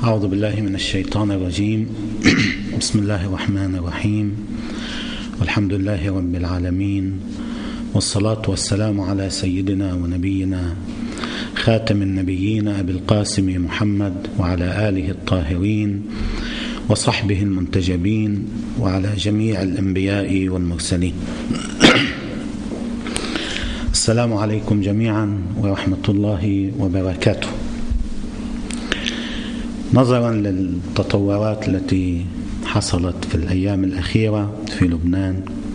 أعوذ بالله من الشيطان الرجيم. بسم الله الرحمن الرحيم، والحمد لله رب العالمين، والصلاة والسلام على سيدنا ونبينا خاتم النبيين أبي القاسم محمد وعلى آله الطاهرين وصحبه المنتجبين وعلى جميع الأنبياء والمرسلين. السلام عليكم جميعا ورحمة الله وبركاته. نظرا للتطورات التي حصلت في الأيام الأخيرة في لبنان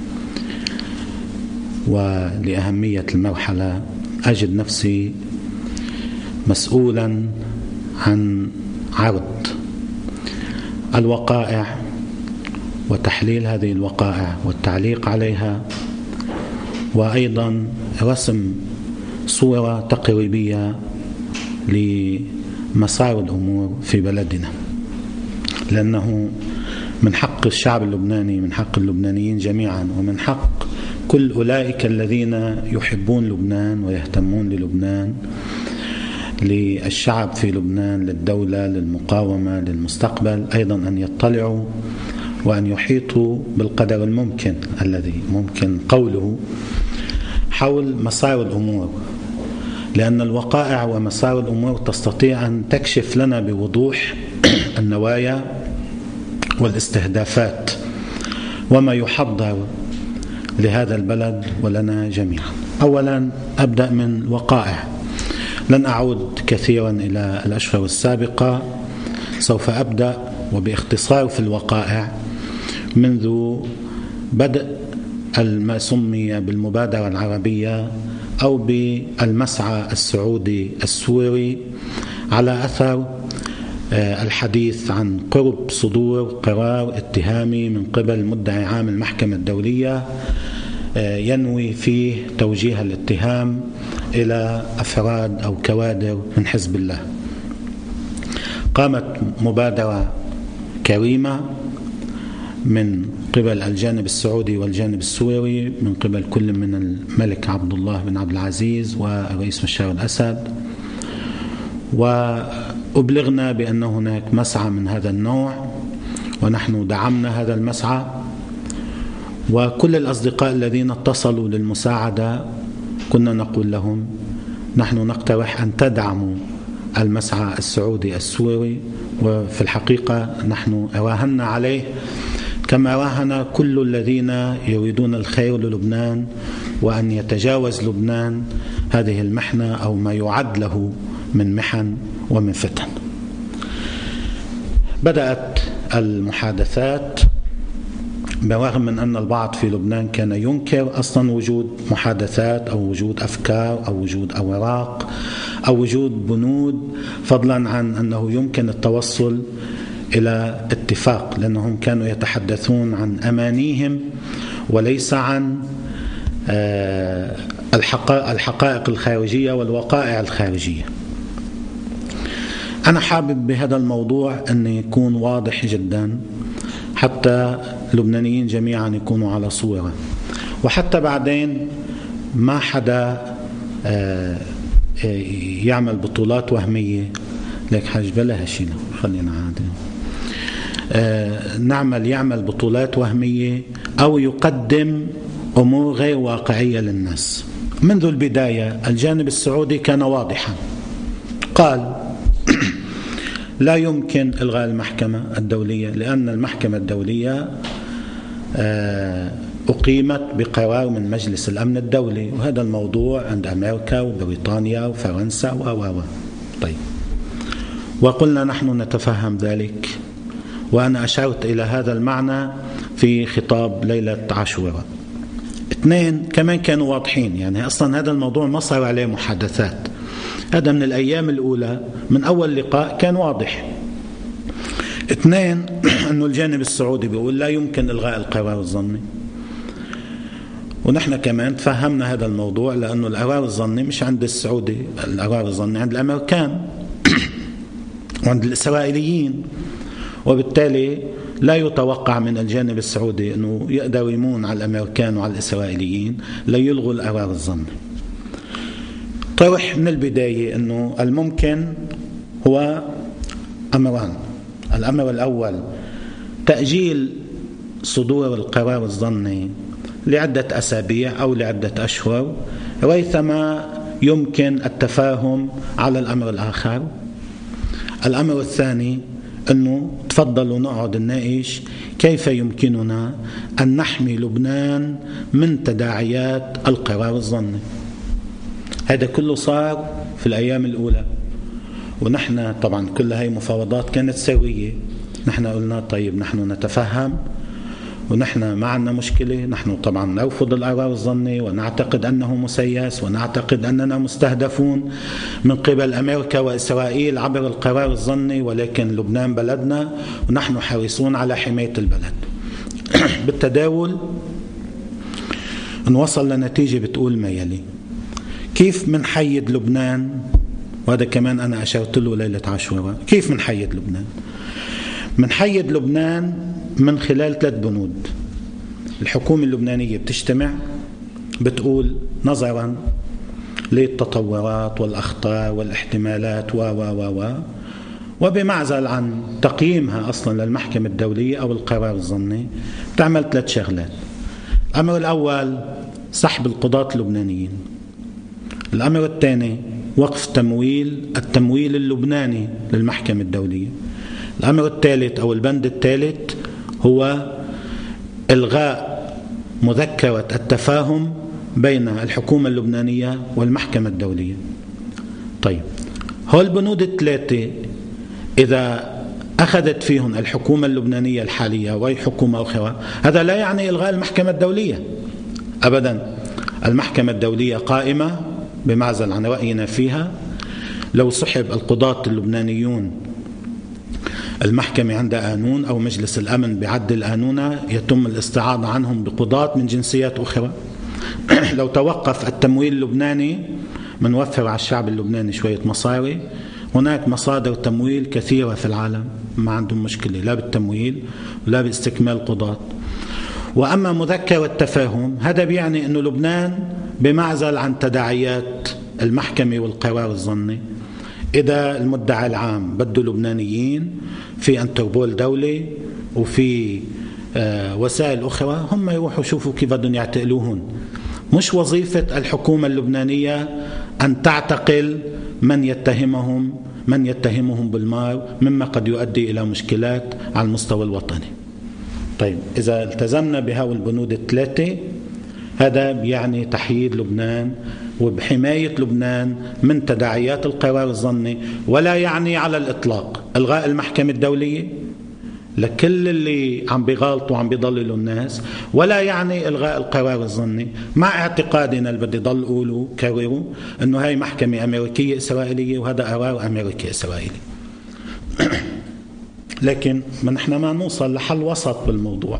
ولأهمية المرحلة، أجد نفسي مسؤولا عن عرض الوقائع وتحليل هذه الوقائع والتعليق عليها، وأيضا رسم صورة تقريبية لمسار الأمور في بلدنا، لأنه من حق الشعب اللبناني، من حق اللبنانيين جميعا، ومن حق كل أولئك الذين يحبون لبنان ويهتمون للبنان، للشعب في لبنان، للدولة، للمقاومة، للمستقبل، أيضا أن يطلعوا وأن يحيطوا بالقدر الممكن الذي ممكن قوله حول مسار الأمور، لأن الوقائع ومسار الأمور تستطيع أن تكشف لنا بوضوح النوايا والاستهدافات وما يحضر لهذا البلد ولنا جميعا. أولا أبدأ من الوقائع، لن أعود كثيرا إلى الأشهر السابقة، سوف أبدأ وباختصار في الوقائع منذ بدء ما سمي بالمبادرة العربية أو بالمسعى السعودي السوري، على أثر الحديث عن قرب صدور قرار اتهامي من قبل مدعي عام المحكمة الدولية ينوي فيه توجيه الاتهام إلى أفراد أو كوادر من حزب الله. قامت مبادرة كريمة من قبل الجانب السعودي والجانب السوري، من قبل كل من الملك عبد الله بن عبد العزيز والرئيس بشار الأسد، وأبلغنا بأن هناك مسعى من هذا النوع، ونحن دعمنا هذا المسعى، وكل الأصدقاء الذين اتصلوا للمساعدة كنا نقول لهم نحن نقترح أن تدعموا المسعى السعودي السوري، وفي الحقيقة نحن راهنا عليه كما راهن كل الذين يريدون الخير للبنان وأن يتجاوز لبنان هذه المحنة أو ما يعد له من محن ومن فتن. بدأت المحادثات برغم من أن البعض في لبنان كان ينكر أصلا وجود محادثات أو وجود أفكار أو وجود أوراق أو وجود بنود، فضلا عن أنه يمكن التوصل إلى اتفاق، لأنهم كانوا يتحدثون عن أمانيهم وليس عن الحقائق الخارجية والوقائع الخارجية. أنا حابب بهذا الموضوع أن يكون واضح جدا حتى اللبنانيين جميعا يكونوا على صورة، وحتى بعدين ما حدا يعمل بطولات وهمية. لك حاج بلا هشينا، خلينا عادي يعمل بطولات وهمية أو يقدم أمور غير واقعية للناس. منذ البداية الجانب السعودي كان واضحا، قال لا يمكن إلغاء المحكمة الدولية، لأن المحكمة الدولية أقيمت بقرار من مجلس الأمن الدولي، وهذا الموضوع عند أمريكا وبريطانيا وفرنسا طيب، وقلنا نحن نتفهم ذلك، وأنا أشرت إلى هذا المعنى في خطاب ليلة عاشوراء. اثنين كمان كانوا واضحين، يعني أصلا هذا الموضوع ما صار عليه محادثات، هذا من الأيام الأولى من أول لقاء كان واضح. اثنين أنه الجانب السعودي بيقول لا يمكن إلغاء القرار الظني، ونحن كمان تفهمنا هذا الموضوع، لأنه القرار الظني مش عند السعودي، القرار الظني عند الأمريكان وعند الإسرائيليين، وبالتالي لا يتوقع من الجانب السعودي أنه يقدروا يمون على الأمريكان وعلى الإسرائيليين ليلغوا القرار الظني. طرح من البداية أنه الممكن هو أمران. الأمر الأول تأجيل صدور القرار الظني لعدة أسابيع أو لعدة أشهر ريثما يمكن التفاهم على الأمر الآخر. الأمر الثاني أنه تفضلوا نقعد نناقش كيف يمكننا أن نحمي لبنان من تداعيات القرار الظني. هذا كله صار في الأيام الأولى، ونحن طبعا كل هاي مفاوضات كانت سوية. نحن قلنا طيب نحن نتفهم ونحن ما عندنا مشكلة، نحن طبعا نرفض القرار الظني ونعتقد أنه مسيس ونعتقد أننا مستهدفون من قبل أمريكا وإسرائيل عبر القرار الظني، ولكن لبنان بلدنا ونحن حريصون على حماية البلد. بالتداول نوصل لنتيجة بتقول ما يلي: كيف منحيد لبنان؟ وهذا كمان أنا أشرت له ليلة عاشوراء. كيف منحيد لبنان؟ منحيد لبنان من خلال 3 بنود. الحكومة اللبنانية بتجتمع بتقول نظرا للتطورات والأخطار والاحتمالات وبمعزل عن تقييمها أصلا للمحكمة الدولية أو القرار الظني بتعمل 3 شغلات. الأمر الأول سحب القضاة اللبنانيين. الأمر الثاني وقف التمويل اللبناني للمحكمة الدولية. الأمر الثالث أو البند الثالث هو إلغاء مذكرة التفاهم بين الحكومة اللبنانية والمحكمة الدولية. طيب هول البنود ال3 إذا أخذت فيهم الحكومة اللبنانية الحالية وأي حكومة أخرى، هذا لا يعني إلغاء المحكمة الدولية أبدا. المحكمة الدولية قائمة بمعزل عن رأينا فيها. لو سحب القضاة اللبنانيون، المحكمة عندها قانون أو مجلس الأمن بعدل قانونها، يتم الاستعاضة عنهم بقضاة من جنسيات أخرى. لو توقف التمويل اللبناني منوفر على الشعب اللبناني شوية مصاري. هناك مصادر تمويل كثيرة في العالم، ما عندهم مشكلة لا بالتمويل ولا باستكمال قضاة. وأما مذكرة التفاهم، هذا بيعني أنه لبنان بمعزل عن تداعيات المحكمة والقرار الظني. إذا المدعي العام بده لبنانيين في انتربول دولي وفي وسائل أخرى، هم يروحوا يشوفوا كيف بدهم يعتقلوهن. مش وظيفة الحكومة اللبنانية أن تعتقل من يتهمهم بالمار، مما قد يؤدي إلى مشكلات على المستوى الوطني. طيب إذا التزمنا بهؤلاء البنود ال3، هذا يعني تحييد لبنان وبحماية لبنان من تداعيات القرار الظني، ولا يعني على الإطلاق إلغاء المحكمة الدولية لكل اللي عم بيغالطوا وعم بيضللوا الناس، ولا يعني إلغاء القرار الظني، مع اعتقادنا اللي بدي ضل أقوله كرروا أنه هاي محكمة أمريكية إسرائيلية وهذا قرار أمريكي إسرائيلي. لكن نحن ما نوصل لحل وسط بالموضوع.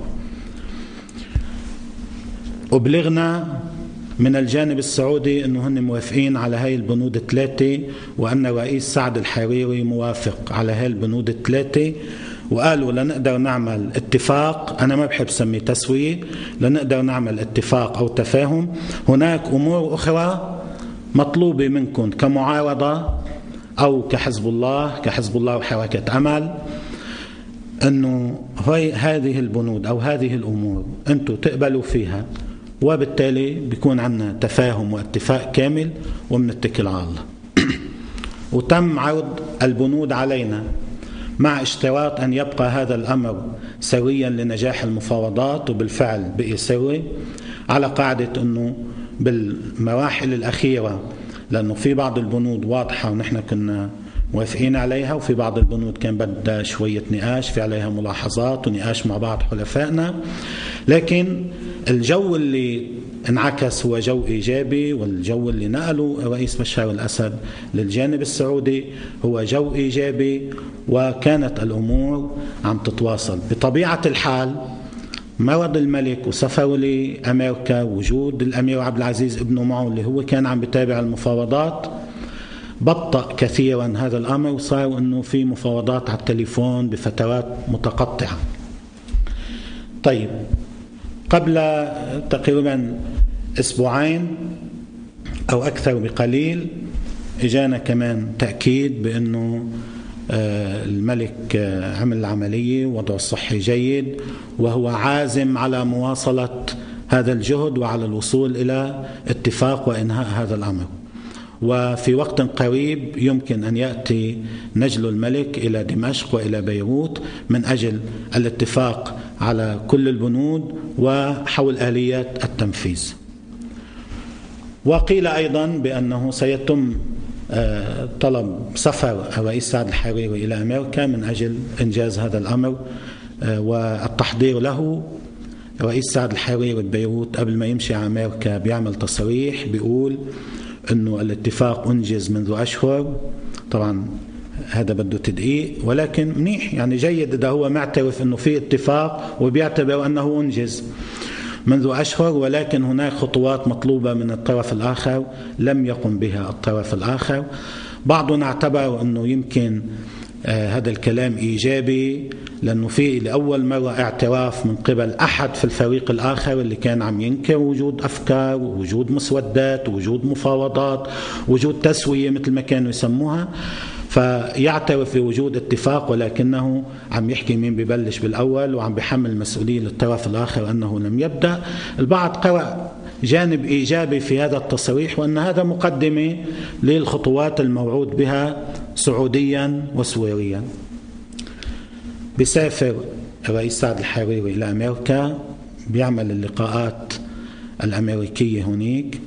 وبلغنا من الجانب السعودي أنه هن موافقين على هاي البنود ال3، وأن الرئيس سعد الحريري موافق على هاي البنود ال3، وقالوا لنقدر نعمل اتفاق. أنا ما بحب سميه تسوية، لنقدر نعمل اتفاق أو تفاهم. هناك أمور أخرى مطلوبة منكم كمعارضة أو كحزب الله وحركة أمل، أنه هذه البنود أو هذه الأمور أنتم تقبلوا فيها، وبالتالي بيكون عندنا تفاهم واتفاق كامل ومنتكل على الله. وتم عرض البنود علينا مع اشتراط أن يبقى هذا الأمر سريا لنجاح المفاوضات، وبالفعل بقي سري على قاعدة أنه بالمراحل الأخيرة، لأنه في بعض البنود واضحة ونحن كنا موافقين عليها، وفي بعض البنود كان بدها شوية نقاش، في عليها ملاحظات ونقاش مع بعض حلفائنا. لكن الجو اللي انعكس هو جو إيجابي، والجو اللي نقله الرئيس بشار الأسد للجانب السعودي هو جو إيجابي، وكانت الأمور عم تتواصل. بطبيعة الحال مرض الملك وسفره لأمريكا، وجود الأمير عبد العزيز ابنه معه اللي هو كان عم بتابع المفاوضات، بطأ كثيرا هذا الأمر، وصار أنه في مفاوضات على التليفون بفترات متقطعة. طيب قبل تقريبا أسبوعين أو أكثر بقليل إجانا كمان تأكيد بأنه الملك عمل العملية ووضعه الصحي جيد، وهو عازم على مواصلة هذا الجهد وعلى الوصول إلى اتفاق وإنهاء هذا الأمر. وفي وقت قريب يمكن أن يأتي نجل الملك إلى دمشق وإلى بيروت من أجل الاتفاق على كل البنود وحول آليات التنفيذ. وقيل أيضا بأنه سيتم طلب سفر الرئيس سعد الحريري إلى أمريكا من أجل إنجاز هذا الأمر والتحضير له. الرئيس سعد الحريري ببيروت قبل ما يمشي على أمريكا بيعمل تصريح بيقول أنه الاتفاق أنجز منذ أشهر. طبعا هذا بده تدقيق، ولكن منيح يعني جيد إذا هو معترف أنه في اتفاق وبيعتبر أنه أنجز منذ أشهر، ولكن هناك خطوات مطلوبة من الطرف الآخر لم يقم بها الطرف الآخر. بعضنا اعتبر أنه يمكن هذا الكلام إيجابي لأنه في لأول مرة اعتراف من قبل أحد في الفريق الآخر اللي كان عم ينكر وجود أفكار ووجود مسودات ووجود مفاوضات ووجود تسوية مثل ما كانوا يسموها، فيعترف بوجود اتفاق، ولكنه عم يحكي مين ببلش بالأول وعم بيحمل المسؤولية للطرف الآخر أنه لم يبدأ. البعض قرأ جانب إيجابي في هذا التصريح، وأن هذا مقدمة للخطوات الموعود بها سعوديا وسويريا. بيسافر الرئيس سعد الحريري إلى أمريكا، بيعمل اللقاءات الأمريكية هناك،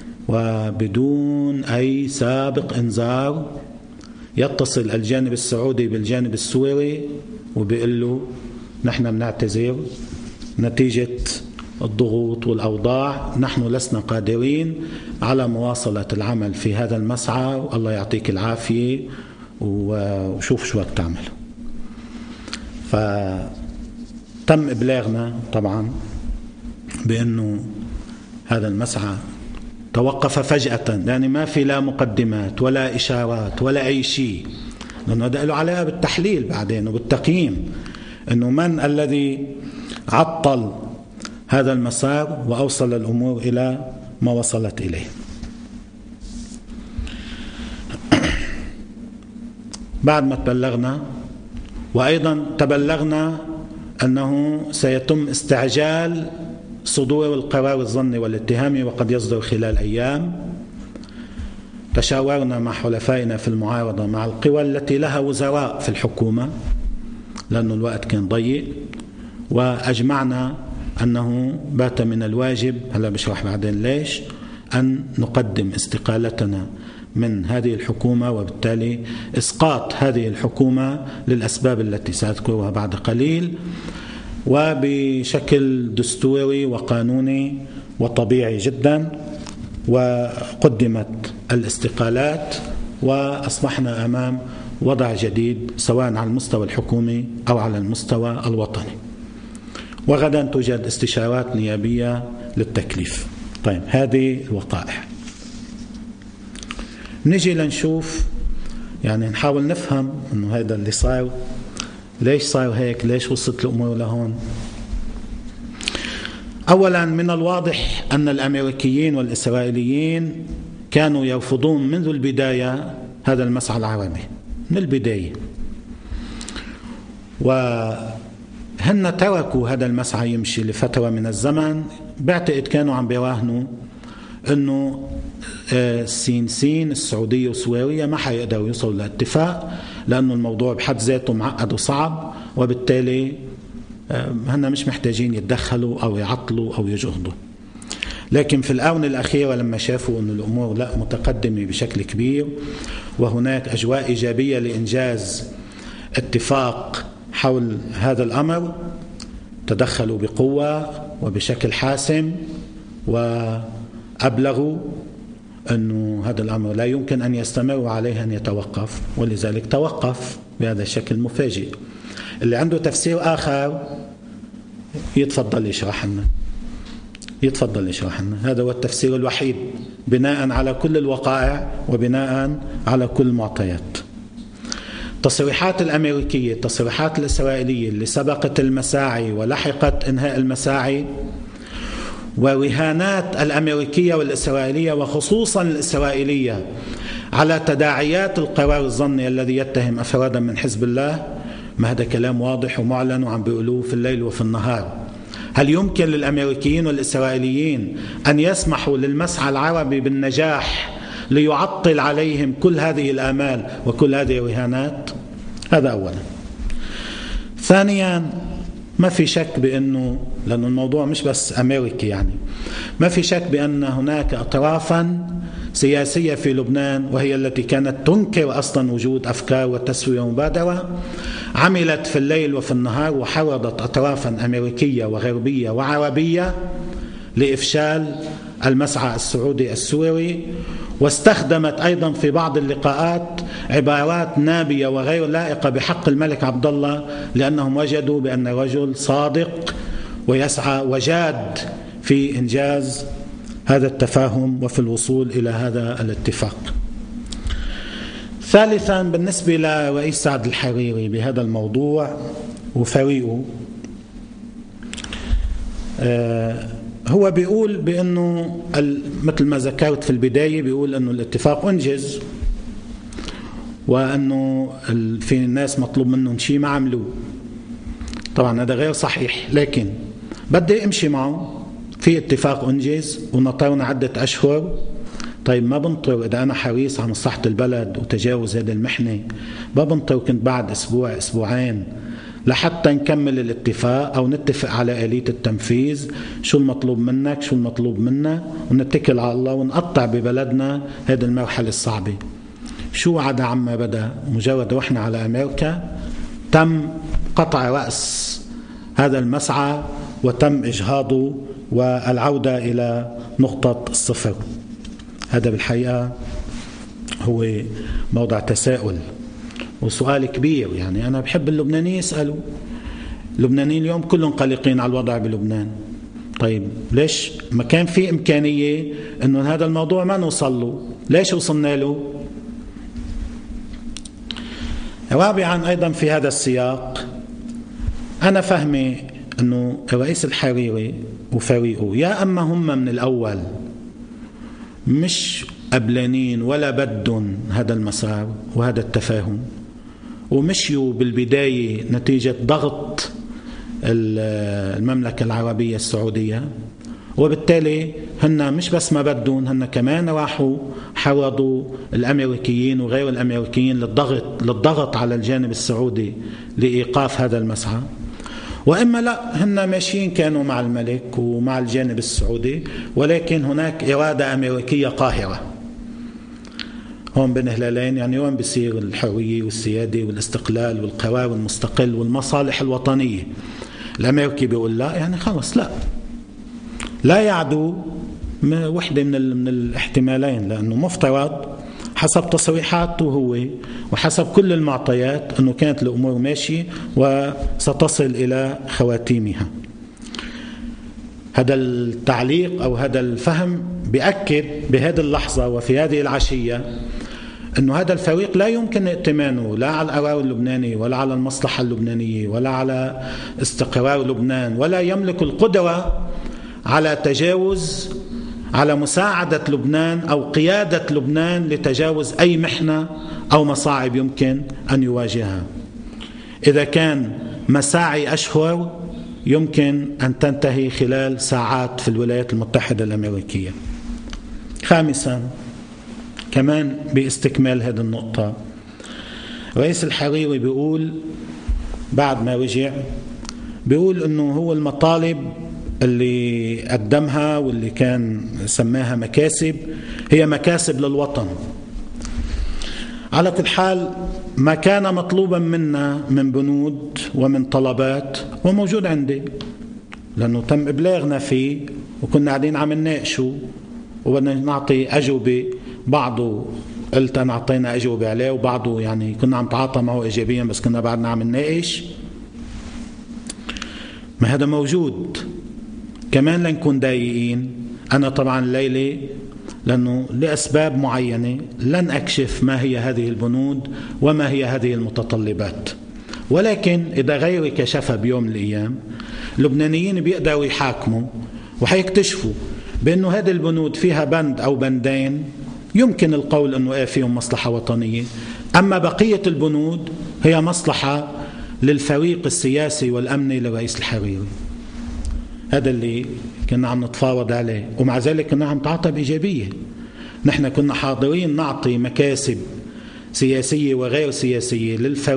وبدون أي سابق إنذار يتصل الجانب السعودي بالجانب السوري وبيقول له نحن بنعتذر نتيجة الضغوط والأوضاع، نحن لسنا قادرين على مواصلة العمل في هذا المسعى، والله يعطيك العافية وشوف شو بدك تعمل. فتم إبلاغنا طبعا بأنه هذا المسعى توقف فجأة، يعني ما في لا مقدمات ولا إشارات ولا أي شيء، لأنه هذا له علاقة بالتحليل بعدين وبالتقييم أنه من الذي عطل هذا المسار وأوصل الأمور إلى ما وصلت إليه. بعد ما تبلغنا، وأيضا تبلغنا أنه سيتم استعجال صدور القرار الظني والاتهامي وقد يصدر خلال أيام، تشاورنا مع حلفائنا في المعارضة مع القوى التي لها وزراء في الحكومة لأنه الوقت كان ضيق، وأجمعنا أنه بات من الواجب، هلا بشرح بعدين ليش، أن نقدم استقالتنا من هذه الحكومة، وبالتالي إسقاط هذه الحكومة للأسباب التي سأذكرها بعد قليل، وبشكل دستوري وقانوني وطبيعي جدا. وقدمت الاستقالات وأصبحنا أمام وضع جديد سواء على المستوى الحكومي أو على المستوى الوطني. وغدا توجد استشارات نيابية للتكليف. طيب هذه الوقائع. نجي لنشوف، يعني نحاول نفهم انه هذا اللي صار ليش صار هيك، ليش وصلت الامور لهون. اولا من الواضح ان الامريكيين والاسرائيليين كانوا يرفضون منذ البداية هذا المسعى العربي من البداية، وهن تركوا هذا المسعى يمشي لفترة من الزمن. بعتقد كانوا عم بيراهنوا انه السين السعودية وسويرية ما حيقدروا يوصلوا لاتفاق، لأنه الموضوع بحد ذاته معقد وصعب، وبالتالي هن مش محتاجين يتدخلوا أو يعطلوا أو يجهضوا. لكن في الآونة الأخيرة لما شافوا أن الأمور لا متقدمة بشكل كبير وهناك أجواء إيجابية لإنجاز اتفاق حول هذا الأمر، تدخلوا بقوة وبشكل حاسم وأبلغوا أنه هذا الأمر لا يمكن أن يستمر وعليه أن يتوقف، ولذلك توقف بهذا الشكل المفاجئ. اللي عنده تفسير آخر يتفضل يشرح لنا، يتفضل يشرح لنا. هذا هو التفسير الوحيد بناء على كل الوقائع وبناء على كل المعطيات. التصريحات الأمريكية، التصريحات الإسرائيلية اللي سبقت المساعي ولحقت إنهاء المساعي، ورهانات الأمريكية والإسرائيلية وخصوصا الإسرائيلية على تداعيات القرار الظني الذي يتهم أفرادا من حزب الله، ما هذا كلام واضح ومعلن وعم بيقولوه في الليل وفي النهار. هل يمكن للأمريكيين والإسرائيليين أن يسمحوا للمسعى العربي بالنجاح ليعطل عليهم كل هذه الآمال وكل هذه الرهانات؟ هذا أولا. ثانيا، ما في شك بأنه، لأن الموضوع مش بس أمريكي يعني، ما في شك بأن هناك أطرافا سياسية في لبنان، وهي التي كانت تنكر أصلا وجود أفكار وتسوية ومبادرة، عملت في الليل وفي النهار وحرضت أطرافا أمريكية وغربية وعربية لإفشال المسعى السعودي السوري، واستخدمت أيضا في بعض اللقاءات عبارات نابية وغير لائقة بحق الملك عبد الله، لأنهم وجدوا بأن الرجل صادق ويسعى وجاد في إنجاز هذا التفاهم وفي الوصول إلى هذا الاتفاق. ثالثا، بالنسبة لرئيس سعد الحريري بهذا الموضوع وفريقه، هو بيقول بأنه مثل ما ذكرت في البداية، بيقول أنه الاتفاق أنجز وأنه في الناس مطلوب منهم شيء ما عملوه. طبعا هذا غير صحيح، لكن بدي امشي معه في اتفاق أنجز ونطرنا عدة أشهر. طيب ما بنطر إذا أنا حريص على مصلحة البلد وتجاوز هذه المحنة، ما بنطر كنت بعد أسبوع أسبوعين لحتى نكمل الاتفاق أو نتفق على آلية التنفيذ، شو المطلوب منك شو المطلوب منا، ونتكل على الله ونقطع ببلدنا هذه المرحلة الصعبة. شو عدا عما بدأ؟ مجرد رحنا على أمريكا تم قطع رأس هذا المسعى وتم إجهاضه والعودة إلى نقطة الصفر. هذا بالحقيقة هو موضع تساؤل وسؤال كبير. يعني أنا بحب اللبنانيين يسألوا، اللبنانيين اليوم كلهم قلقين على الوضع بلبنان. طيب ليش ما كان في إمكانية أنه هذا الموضوع ما نوصل له؟ ليش وصلنا له؟ رابعا، أيضا في هذا السياق أنا فهمي أنه الرئيس الحريري وفريقه يا أما هم من الأول مش قبلانين ولا بدهم هذا المسار وهذا التفاهم، ومشيوا بالبداية نتيجة ضغط المملكة العربية السعودية، وبالتالي هن مش بس ما بدهم، هن كمان راحوا حرضوا الأمريكيين وغير الأمريكيين للضغط على الجانب السعودي لإيقاف هذا المسعى. وإما لا، هن ماشيين كانوا مع الملك ومع الجانب السعودي، ولكن هناك إرادة أمريكية قاهرة هون بين هلالين. يعني وين بيصير الحرية والسيادة والاستقلال والقرار المستقل والمصالح الوطنية؟ الأمريكي بيقول لا، يعني خلص لا يعدو وحدة من الاحتمالين، لأنه مفترض حسب تصريحاته هو وحسب كل المعطيات أنه كانت الأمور ماشية وستصل إلى خواتيمها. هذا التعليق أو هذا الفهم بيأكد بهذه اللحظة وفي هذه العشية أنه هذا الفريق لا يمكن ائتمانه لا على القرار اللبناني ولا على المصلحة اللبنانية ولا على استقرار لبنان، ولا يملك القدرة على تجاوز، على مساعدة لبنان أو قيادة لبنان لتجاوز أي محنة أو مصاعب يمكن أن يواجهها. إذا كان مساعي أشهر يمكن أن تنتهي خلال ساعات في الولايات المتحدة الأمريكية. خامسا، كمان باستكمال هذه النقطة، رئيس الحريري بيقول بعد ما رجع، بيقول أنه هو المطالب اللي قدمها واللي كان سماها مكاسب هي مكاسب للوطن. على كل حال ما كان مطلوبا منا من بنود ومن طلبات وموجود عندي، لأنه تم إبلاغنا فيه وكنا قاعدين عم نناقشه وبدنا نعطي أجوبة. بعضه قلت أنا أعطينا أجوبة عليه، وبعضه يعني كنا عم نتعاطى معه إيجابيا بس كنا بعدنا عم نناقش. ما هذا موجود. كمان لنكون دقيقين، أنا طبعا الليلة لأنه لأسباب معينة لن أكشف ما هي هذه البنود وما هي هذه المتطلبات، ولكن إذا غيري كشفها بيوم من الأيام اللبنانيين بيقدروا يحاكموا وحيكتشفوا بأنه هذه البنود فيها بند أو بندين يمكن القول أنه فيهم مصلحة وطنية، أما بقية البنود هي مصلحة للفريق السياسي والأمني لرئيس الحريري. هذا اللي كنا عم نتفاوض عليه، ومع ذلك كنا عم نتعاطى بإيجابية. نحن كنا حاضرين نعطي مكاسب سياسية وغير سياسية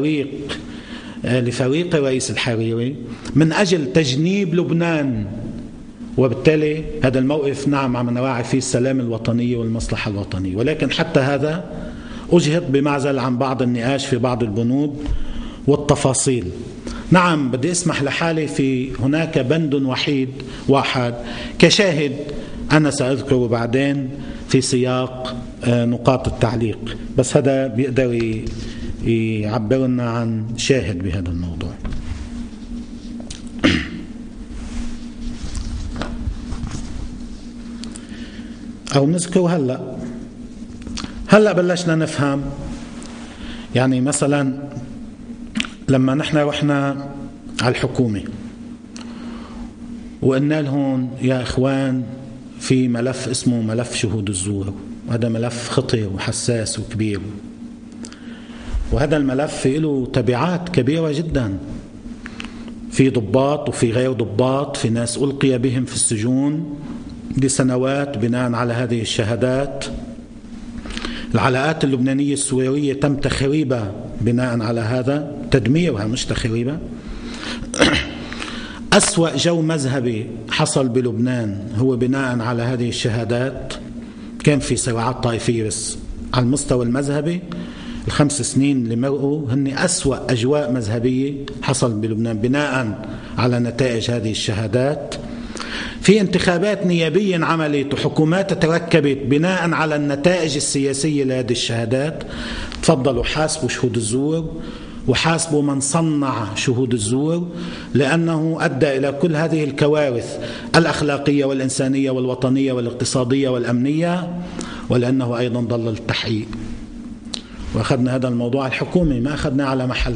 لفريق رئيس الحريري من أجل تجنيب لبنان، وبالتالي هذا الموقف نعم عم نراعي فيه السلام الوطني والمصلحة الوطنية. ولكن حتى هذا أجهض بمعزل عن بعض النقاش في بعض البنود والتفاصيل. نعم بدي أسمح لحالي في هناك بند واحد كشاهد أنا سأذكره بعدين في سياق نقاط التعليق، بس هذا بيقدر يعبرنا عن شاهد بهذا الموضوع. أو نذكر هلأ بلشنا نفهم. يعني مثلا لما نحن رحنا على الحكومة وقلنا لهم يا إخوان في ملف اسمه ملف شهود الزور، وهذا ملف خطير وحساس وكبير، وهذا الملف له تبعات كبيرة جدا، في ضباط وفي غير ضباط، في ناس ألقي بهم في السجون لسنوات بناء على هذه الشهادات. العلاقات اللبنانية السورية تم تخريبها بناء على هذا، تدميرها مش تخريبها. أسوأ جو مذهبي حصل بلبنان هو بناء على هذه الشهادات. كان في صراعات طائفية، بس على المستوى المذهبي ال5 سنين اللي مرقوا هن أسوأ أجواء مذهبية حصل بلبنان بناء على نتائج هذه الشهادات. في انتخابات نيابية عملت وحكومات تركبت بناء على النتائج السياسية لهذه الشهادات. تفضلوا حاسبوا شهود الزور وحاسبوا من صنع شهود الزور، لأنه أدى إلى كل هذه الكوارث الأخلاقية والإنسانية والوطنية والاقتصادية والأمنية، ولأنه أيضا ضل التحقيق. وأخذنا هذا الموضوع الحكومي، ما أخذناه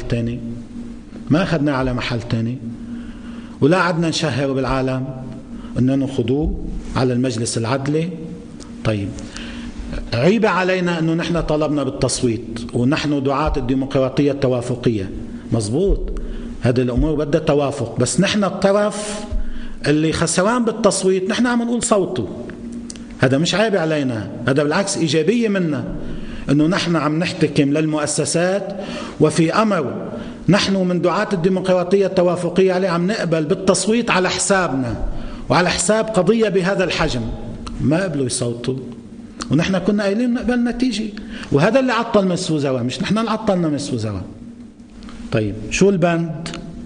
على محل تاني، ولا عدنا نشهر بالعالم أننا نأخذوه على المجلس العدلي. طيب عيب علينا أنه نحن طلبنا بالتصويت ونحن دعاة الديمقراطية التوافقية، مزبوط، هذه الأمور بدها توافق، بس نحن الطرف اللي خسران بالتصويت نحن عم نقول صوته. هذا مش عيب علينا، هذا بالعكس إيجابية منا، أنه نحن عم نحتكم للمؤسسات وفي أمر نحن من دعاة الديمقراطية التوافقية عليه عم نقبل بالتصويت على حسابنا وعلى حساب قضية بهذا الحجم. ما قبلوا يصوتوا، ونحن كنا قايلين نقبل نتيجة، وهذا اللي عطل مجلس وزراء، مش نحن اللي عطلنا مجلس وزراء. طيب شو البند؟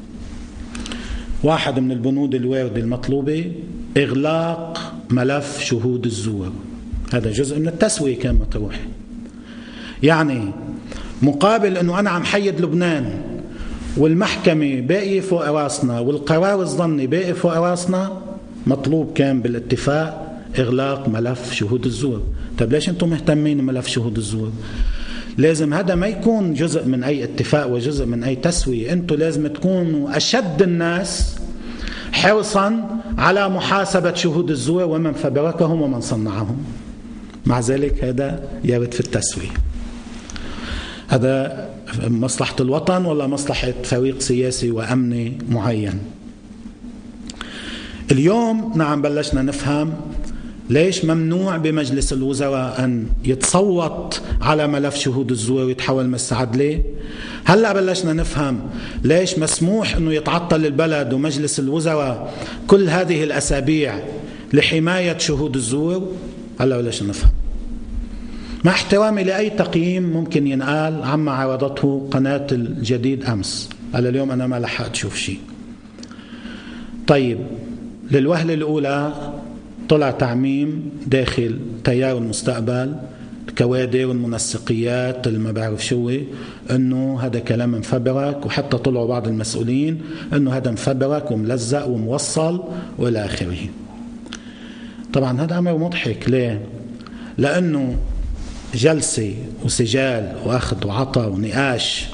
واحد من البنود الواردة المطلوبة إغلاق ملف شهود الزور. هذا جزء من التسوية كان مطروح. يعني مقابل أنه أنا عم حيد لبنان والمحكمة باقي فوق راسنا والقرار الظني باقي فوق راسنا، مطلوب كان بالاتفاق إغلاق ملف شهود الزور. طيب ليش أنتم مهتمين بملف شهود الزور؟ لازم هذا ما يكون جزء من أي اتفاق وجزء من أي تسوية. أنتم لازم تكونوا أشد الناس حرصا على محاسبة شهود الزور ومن فبركهم ومن صنعهم. مع ذلك هذا يرد في التسوية. هذا مصلحة الوطن ولا مصلحة فريق سياسي وأمني معين؟ اليوم نعم بلشنا نفهم ليش ممنوع بمجلس الوزراء أن يتصوت على ملف شهود الزور ويتحول مجلس عدلي. هلأ بلشنا نفهم ليش مسموح أنه يتعطل البلد ومجلس الوزراء كل هذه الأسابيع لحماية شهود الزور. هلأ بلشنا نفهم، مع احترامي لأي تقييم ممكن ينقال عما عرضته قناة الجديد أمس. على اليوم أنا ما لحقت أشوف شيء. طيب للوهلة الأولى طلع تعميم داخل تيار المستقبل، الكوادر والمنسقيات اللي ما بعرف شو، انه هذا كلام مفبرك، وحتى طلعوا بعض المسؤولين انه هذا مفبرك وملزق وموصل والى اخره. طبعا هذا امر مضحك. ليه؟ لانه جلسه وسجال واخذ وعطى ونقاش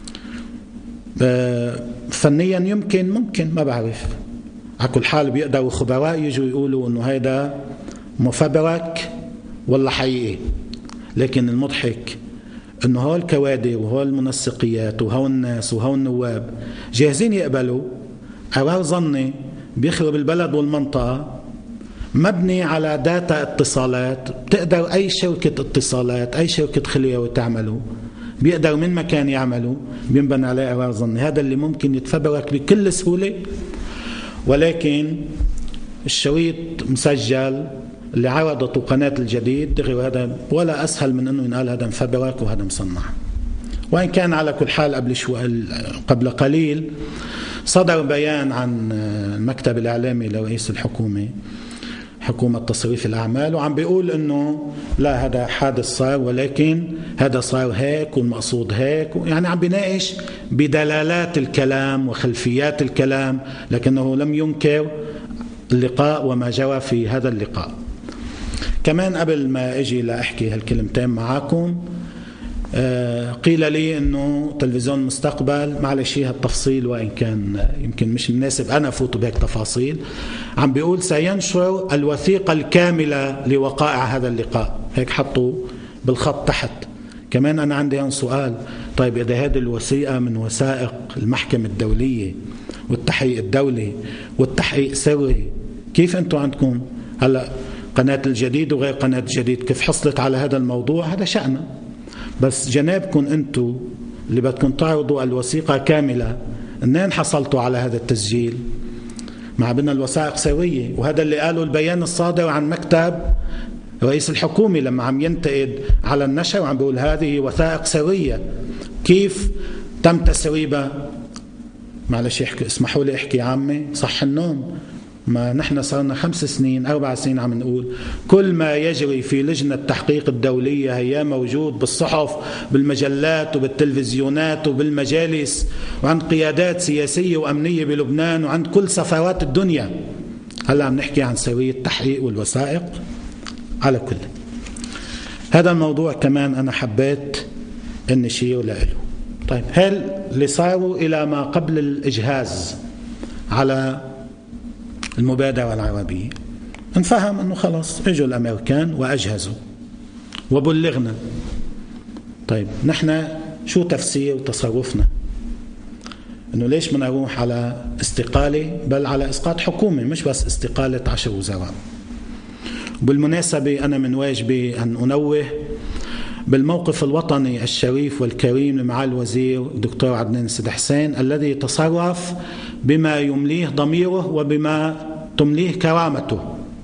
فنيا ممكن ما بعرف، على كل حال بيقدروا خبراء يجوا يقولوا انه هيدا مفبرك ولا حقيقي. لكن المضحك انه هول الكوادر وهول المنسقيات وهول الناس وهول النواب جاهزين يقبلوا قرار ظني بيخرب البلد والمنطقة مبني على داتا اتصالات. بتقدر أي شركة اتصالات أي شركة خليوي تعمله، بيقدر من مكان يعملوا، بينبنى عليه قرار ظني. هذا اللي ممكن يتفبرك بكل سهولة، ولكن الشريط مسجل اللي عرضته قناة الجديد، هذا ولا أسهل من أنه ينقال هذا مفبرك وهذا مصنع. وإن كان على كل حال قبل قليل صدر بيان عن المكتب الإعلامي لرئيس الحكومة، حكومة تصريف الأعمال، وعم بيقول أنه لا هذا حادث صار، ولكن هذا صار هيك والمقصود هيك، يعني عم بيناقش بدلالات الكلام وخلفيات الكلام، لكنه لم ينكر اللقاء وما جرى في هذا اللقاء. كمان قبل ما أجي لأحكي هالكلمتين معاكم، قيل لي أنه تلفزيون مستقبل، معلش هالتفصيل وإن كان يمكن مش مناسب أنا أفوت بهيك تفاصيل، عم بيقول سينشر الوثيقة الكاملة لوقائع هذا اللقاء، هيك حطوا بالخط تحت. كمان أنا عندي سؤال، طيب إذا هذه الوثيقة من وثائق المحكمة الدولية والتحقيق الدولي والتحقيق سري، كيف أنتم عندكم هلأ قناة الجديد وغير قناة الجديد كيف حصلت على هذا الموضوع؟ هذا شأنه، بس جنابكم أنتم اللي بدكم تعرضوا الوثيقة كاملة، منين حصلتوا على هذا التسجيل؟ مع بنا الوثائق سرية، وهذا اللي قاله البيان الصادر عن مكتب رئيس الحكومة لما عم ينتقد على النشر، وعم بيقول هذه وثائق سرية. كيف تم تسريبها؟ معلش اسمحوا لي احكي عامي، صح النوم. ما نحن صارنا 5 سنين 4 سنين عم نقول كل ما يجري في لجنة التحقيق الدولية هي موجود بالصحف بالمجلات وبالتلفزيونات وبالمجالس وعند قيادات سياسية وأمنية بلبنان وعند كل سفارات الدنيا. هلا عم نحكي عن سرية التحقيق والوثائق. على كل هذا الموضوع كمان أنا حبيت أن شيء له. طيب هل اللي صاروا إلى ما قبل الإجهاز على المبادرة العربية، نفهم أنه خلاص اجوا الأمريكان وأجهزوا وبلغنا. طيب نحن شو تفسير وتصرفنا؟ أنه ليش بدنا نروح على استقالة، بل على إسقاط حكومة، مش بس استقالة 10 وزراء. بالمناسبة أنا من واجبي أن أنوه بالموقف الوطني الشريف والكريم لمعالي الوزير الدكتور عدنان السيد حسين، الذي تصرف بما يمليه ضميره وبما تمليه كرامته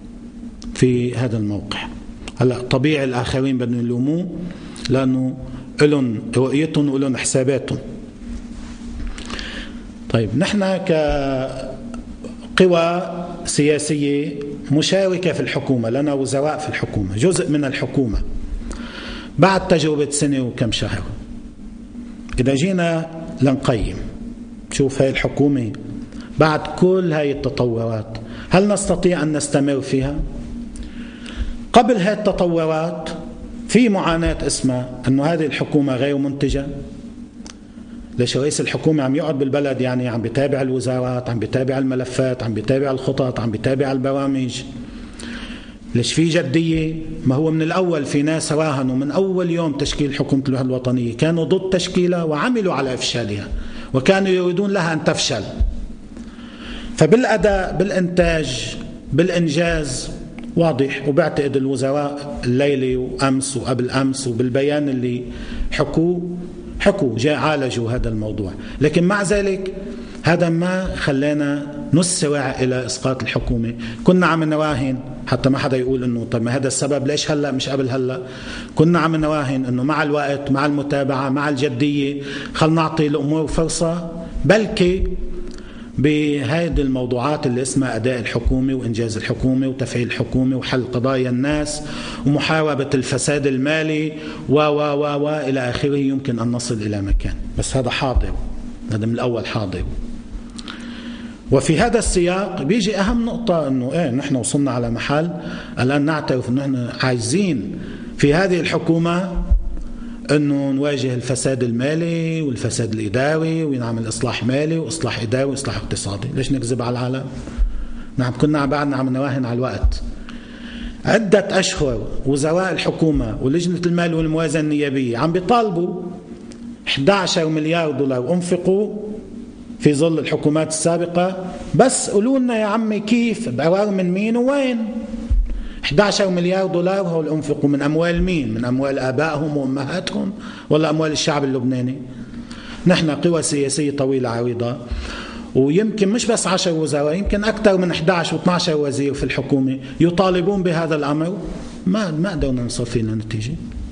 في هذا الموقع. هلا طبيعي الآخرين بدهم يلوموه لأنه لهم رؤيتهم ولهم حساباتهم. طيب نحن كقوى سياسية مشاركة في الحكومة، لنا وزراء في الحكومة، جزء من الحكومة، بعد تجربة سنة وكم شهر إذا جينا لنقيم شوف هاي الحكومة بعد كل هاي التطورات هل نستطيع أن نستمر فيها؟ قبل هاي التطورات في معاناة اسمها أنه هذه الحكومة غير منتجة. ليش رئيس الحكومة عم يقعد بالبلد، يعني عم بيتابع الوزارات، عم بيتابع الملفات، عم بيتابع الخطط، عم بيتابع البرامج. ليش في جدية؟ ما هو من الأول في ناس راهنوا من أول يوم تشكيل حكومة الوحدة الوطنية كانوا ضد تشكيلها وعملوا على إفشالها وكانوا يريدون لها أن تفشل. فبالأداء بالإنتاج بالإنجاز واضح، وبعتقد الوزراء الليلة وأمس وقبل أمس وبالبيان اللي حكوا جاء عالجوا هذا الموضوع. لكن مع ذلك هذا ما خلانا نسرع إلى إسقاط الحكومة. كنا عم نراهن حتى ما حدا يقول إنه طب ما هذا السبب ليش هلأ مش قبل هلأ. كنا عم نراهن إنه مع الوقت مع المتابعة مع الجدية خل نعطي الأمور فرصة، بلكي بهذه الموضوعات اللي اسمها أداء الحكومة وإنجاز الحكومة وتفعيل الحكومة وحل قضايا الناس ومحاربة الفساد المالي إلى آخره يمكن أن نصل إلى مكان. بس هذا حاضر، هذا من الأول حاضر. وفي هذا السياق بيجي أهم نقطة أنه نحن وصلنا على محل الآن نعترف أنه نحن عايزين في هذه الحكومة أنه نواجه الفساد المالي والفساد الإداري ونعمل إصلاح مالي وإصلاح إداري وإصلاح اقتصادي. ليش نكذب على العالم؟ نعم كنا بعدنا عم نراهن على الوقت. عدة أشهر وزراء الحكومة ولجنة المال والموازنة النيابية عم بيطالبوا 11 مليار دولار أنفقوا في ظل الحكومات السابقة، بس قولوا لنا يا عمي كيف، بقرار من مين ووين؟ 11 مليار دولار هول أنفقوا من أموال مين؟ من أموال آبائهم وأمهاتهم ولا أموال الشعب اللبناني؟ نحن قوى سياسية طويلة عريضة، ويمكن مش بس 10 وزراء، يمكن أكثر من 11 و12 وزير في الحكومة يطالبون بهذا الأمر، ما قدرنا نوصل فيه لنتيجة.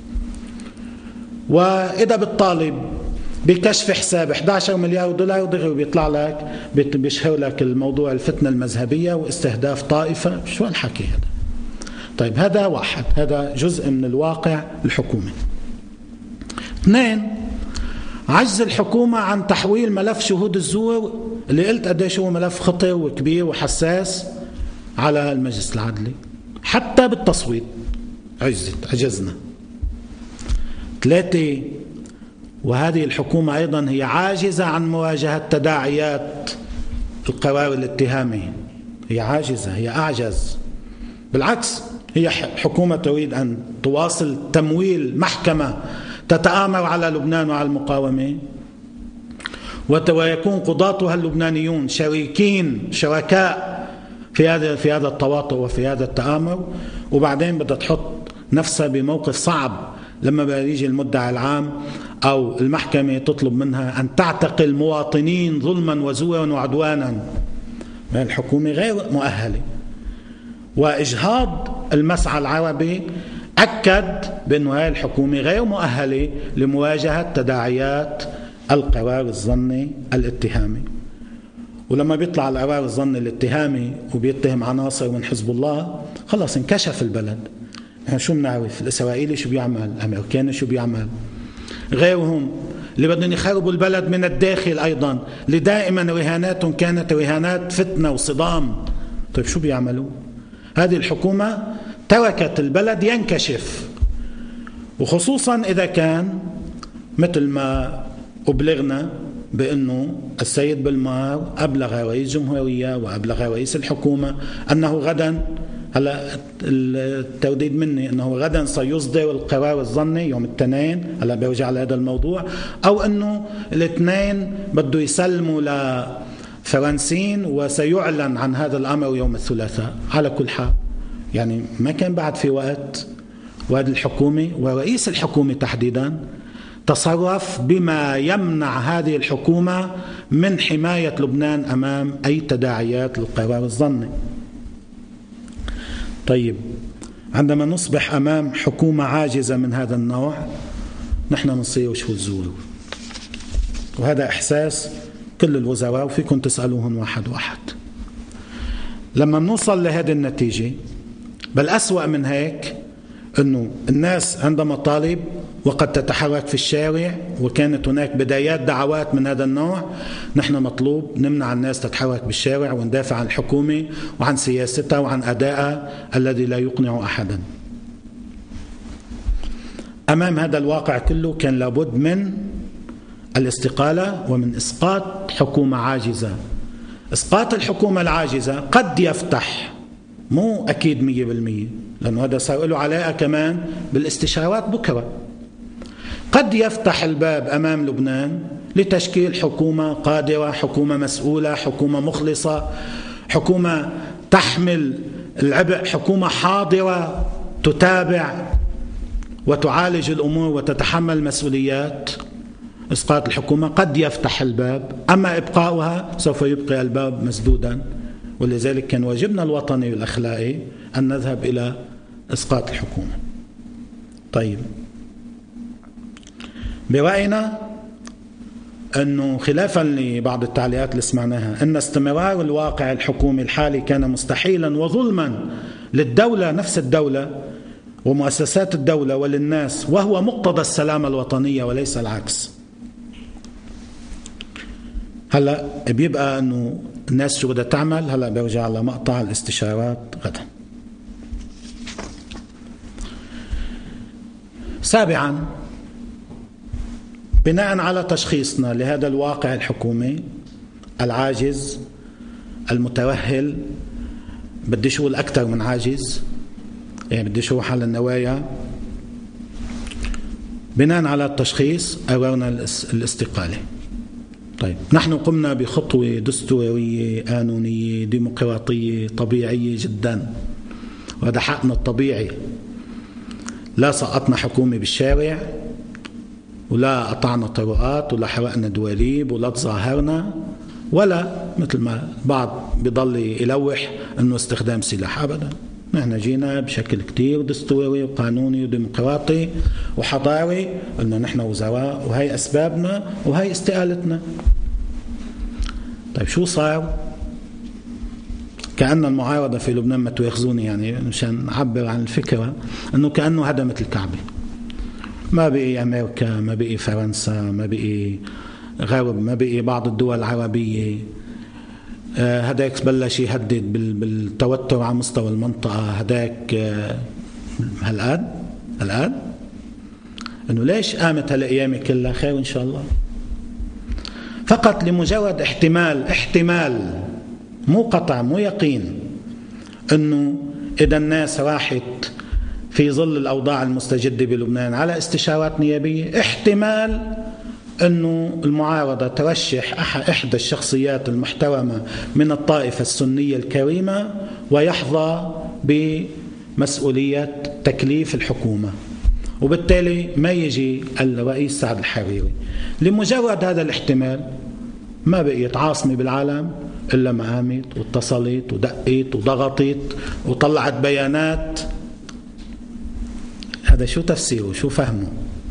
وإذا بتطالب بكشف حساب 11 مليار دولار دغري بيطلع لك بيشهر لك الموضوع الفتنة المذهبية واستهداف طائفة، شو الحكي هذا؟ طيب هذا واحد، هذا جزء من الواقع الحكومي. 2، عجز الحكومة عن تحويل ملف شهود الزور اللي قلت قديش هو ملف خطر وكبير وحساس على المجلس العدلي، حتى بالتصويت عجزنا. 3، وهذه الحكومة أيضا هي عاجزة عن مواجهة تداعيات القرار الاتهامي، هي عاجزة، هي أعجز. بالعكس، هي حكومة تريد أن تواصل تمويل محكمة تتآمر على لبنان وعلى المقاومة، ويكون قضاتها اللبنانيون شركاء في هذا التواطؤ وفي هذا التآمر، وبعدين بدها تحط نفسها بموقف صعب لما بيجي المدعي العام أو المحكمة تطلب منها أن تعتقل مواطنين ظلما وزورا وعدوانا. الحكومة غير مؤهلة، وإجهاض المسعى العربي أكد بأن هذه الحكومة غير مؤهلة لمواجهة تداعيات القرار الظني الاتهامي. ولما بيطلع القرار الظني الاتهامي وبيتهم عناصر من حزب الله، خلاص انكشف البلد. يعني شو بنعرف؟ الإسرائيلي شو بيعمل، الأمريكاني شو بيعمل، غيرهم اللي بدهم يخربوا البلد من الداخل أيضا، اللي دائما رهاناتهم كانت رهانات فتنة وصدام. طيب شو بيعملوا؟ هذه الحكومة تركت البلد ينكشف، وخصوصا إذا كان مثل ما أبلغنا بأنه السيد بالمار أبلغ رئيس الجمهورية وأبلغ رئيس الحكومة أنه غدا، هلا الترديد مني أنه غدا سيصدر القرار الظني يوم الاثنين، هلا برجع لهذا الموضوع، أو أنه الاثنين بده يسلموا لفرنسين وسيعلن عن هذا الأمر يوم الثلاثاء. على كل حال يعني ما كان بعد في وقت، وهذه الحكومة ورئيس الحكومة تحديدا تصرف بما يمنع هذه الحكومة من حماية لبنان أمام أي تداعيات للقرار الظني. طيب عندما نصبح أمام حكومة عاجزة من هذا النوع، نحن نصير شهود زور، وهذا إحساس كل الوزراء، وفيكم تسألوهم واحد واحد. لما نوصل لهذه النتيجة، بل أسوأ من هيك، أنه الناس عندها مطالب وقد تتحرك في الشارع، وكانت هناك بدايات دعوات من هذا النوع. نحن مطلوب نمنع الناس تتحرك بالشارع وندافع عن الحكومة وعن سياستها وعن أدائها الذي لا يقنع أحدا. أمام هذا الواقع كله كان لابد من الاستقالة ومن إسقاط حكومة عاجزة. إسقاط الحكومة العاجزة قد يفتح، مو أكيد 100%، لأنه هذا صار له علاقة كمان بالاستشارات بكرة، قد يفتح الباب أمام لبنان لتشكيل حكومة قادرة، حكومة مسؤولة، حكومة مخلصة، حكومة تحمل العبء، حكومة حاضرة تتابع وتعالج الأمور وتتحمل مسؤوليات. إسقاط الحكومة قد يفتح الباب، أما إبقاؤها سوف يبقي الباب مسدودا، ولذلك كان واجبنا الوطني والأخلاقي أن نذهب إلى إسقاط الحكومة. طيب، برأينا أنه خلافا لبعض التعليقات اللي سمعناها، أن استمرار الواقع الحكومي الحالي كان مستحيلا وظلما للدولة، نفس الدولة ومؤسسات الدولة وللناس، وهو مقتضى السلامة الوطنية وليس العكس. هلأ بيبقى أنه الناس شو بدها تعمل. هلأ برجع على مقطع الاستشارات غدا. 7، بناء على تشخيصنا لهذا الواقع الحكومي العاجز المتوهل، بديش أقول أكثر من عاجز، يعني بدي أشوف على النوايا. بناء على التشخيص أورونا الاستقالة. طيب نحن قمنا بخطوة دستورية قانونية ديمقراطية طبيعية جدا، وهذا حقنا الطبيعي. لا سقطنا حكومة بالشارع، ولا قطعنا طرقات، ولا حرقنا دواليب، ولا تظاهرنا، ولا مثل ما بعض بيضل يلوح انه استخدام سلاح. ابدا، نحن جينا بشكل كتير دستوري وقانوني وديمقراطي وحضاري، قلنا نحن وزراء وهي اسبابنا وهي استقالتنا. طيب شو صار؟ كأن المعارضة في لبنان، ما تواخذوني يعني مشان نعبر عن الفكرة، انه كأنه هدمت الكعبة. ما بقي امريكا، ما بقي فرنسا، ما بقي غرب، ما بقي بعض الدول العربية. هداك بلش يهدد بالتوتر على مستوى المنطقة. هداك هالآن انه ليش قامت هالأيام كلها؟ خير ان شاء الله. فقط لمجرد احتمال مو قطع مو يقين، انه اذا الناس راحت في ظل الأوضاع المستجدة بلبنان على استشارات نيابية، احتمال أنه المعارضة ترشح إحدى الشخصيات المحترمة من الطائفة السنية الكريمة ويحظى بمسؤولية تكليف الحكومة، وبالتالي ما يجي الرئيس سعد الحريري. لمجرد هذا الاحتمال ما بقيت عاصمة بالعالم إلا ما قامت واتصلت ودقت وضغطت وطلعت بيانات. هذا شو تفسيره؟ شو فهمه؟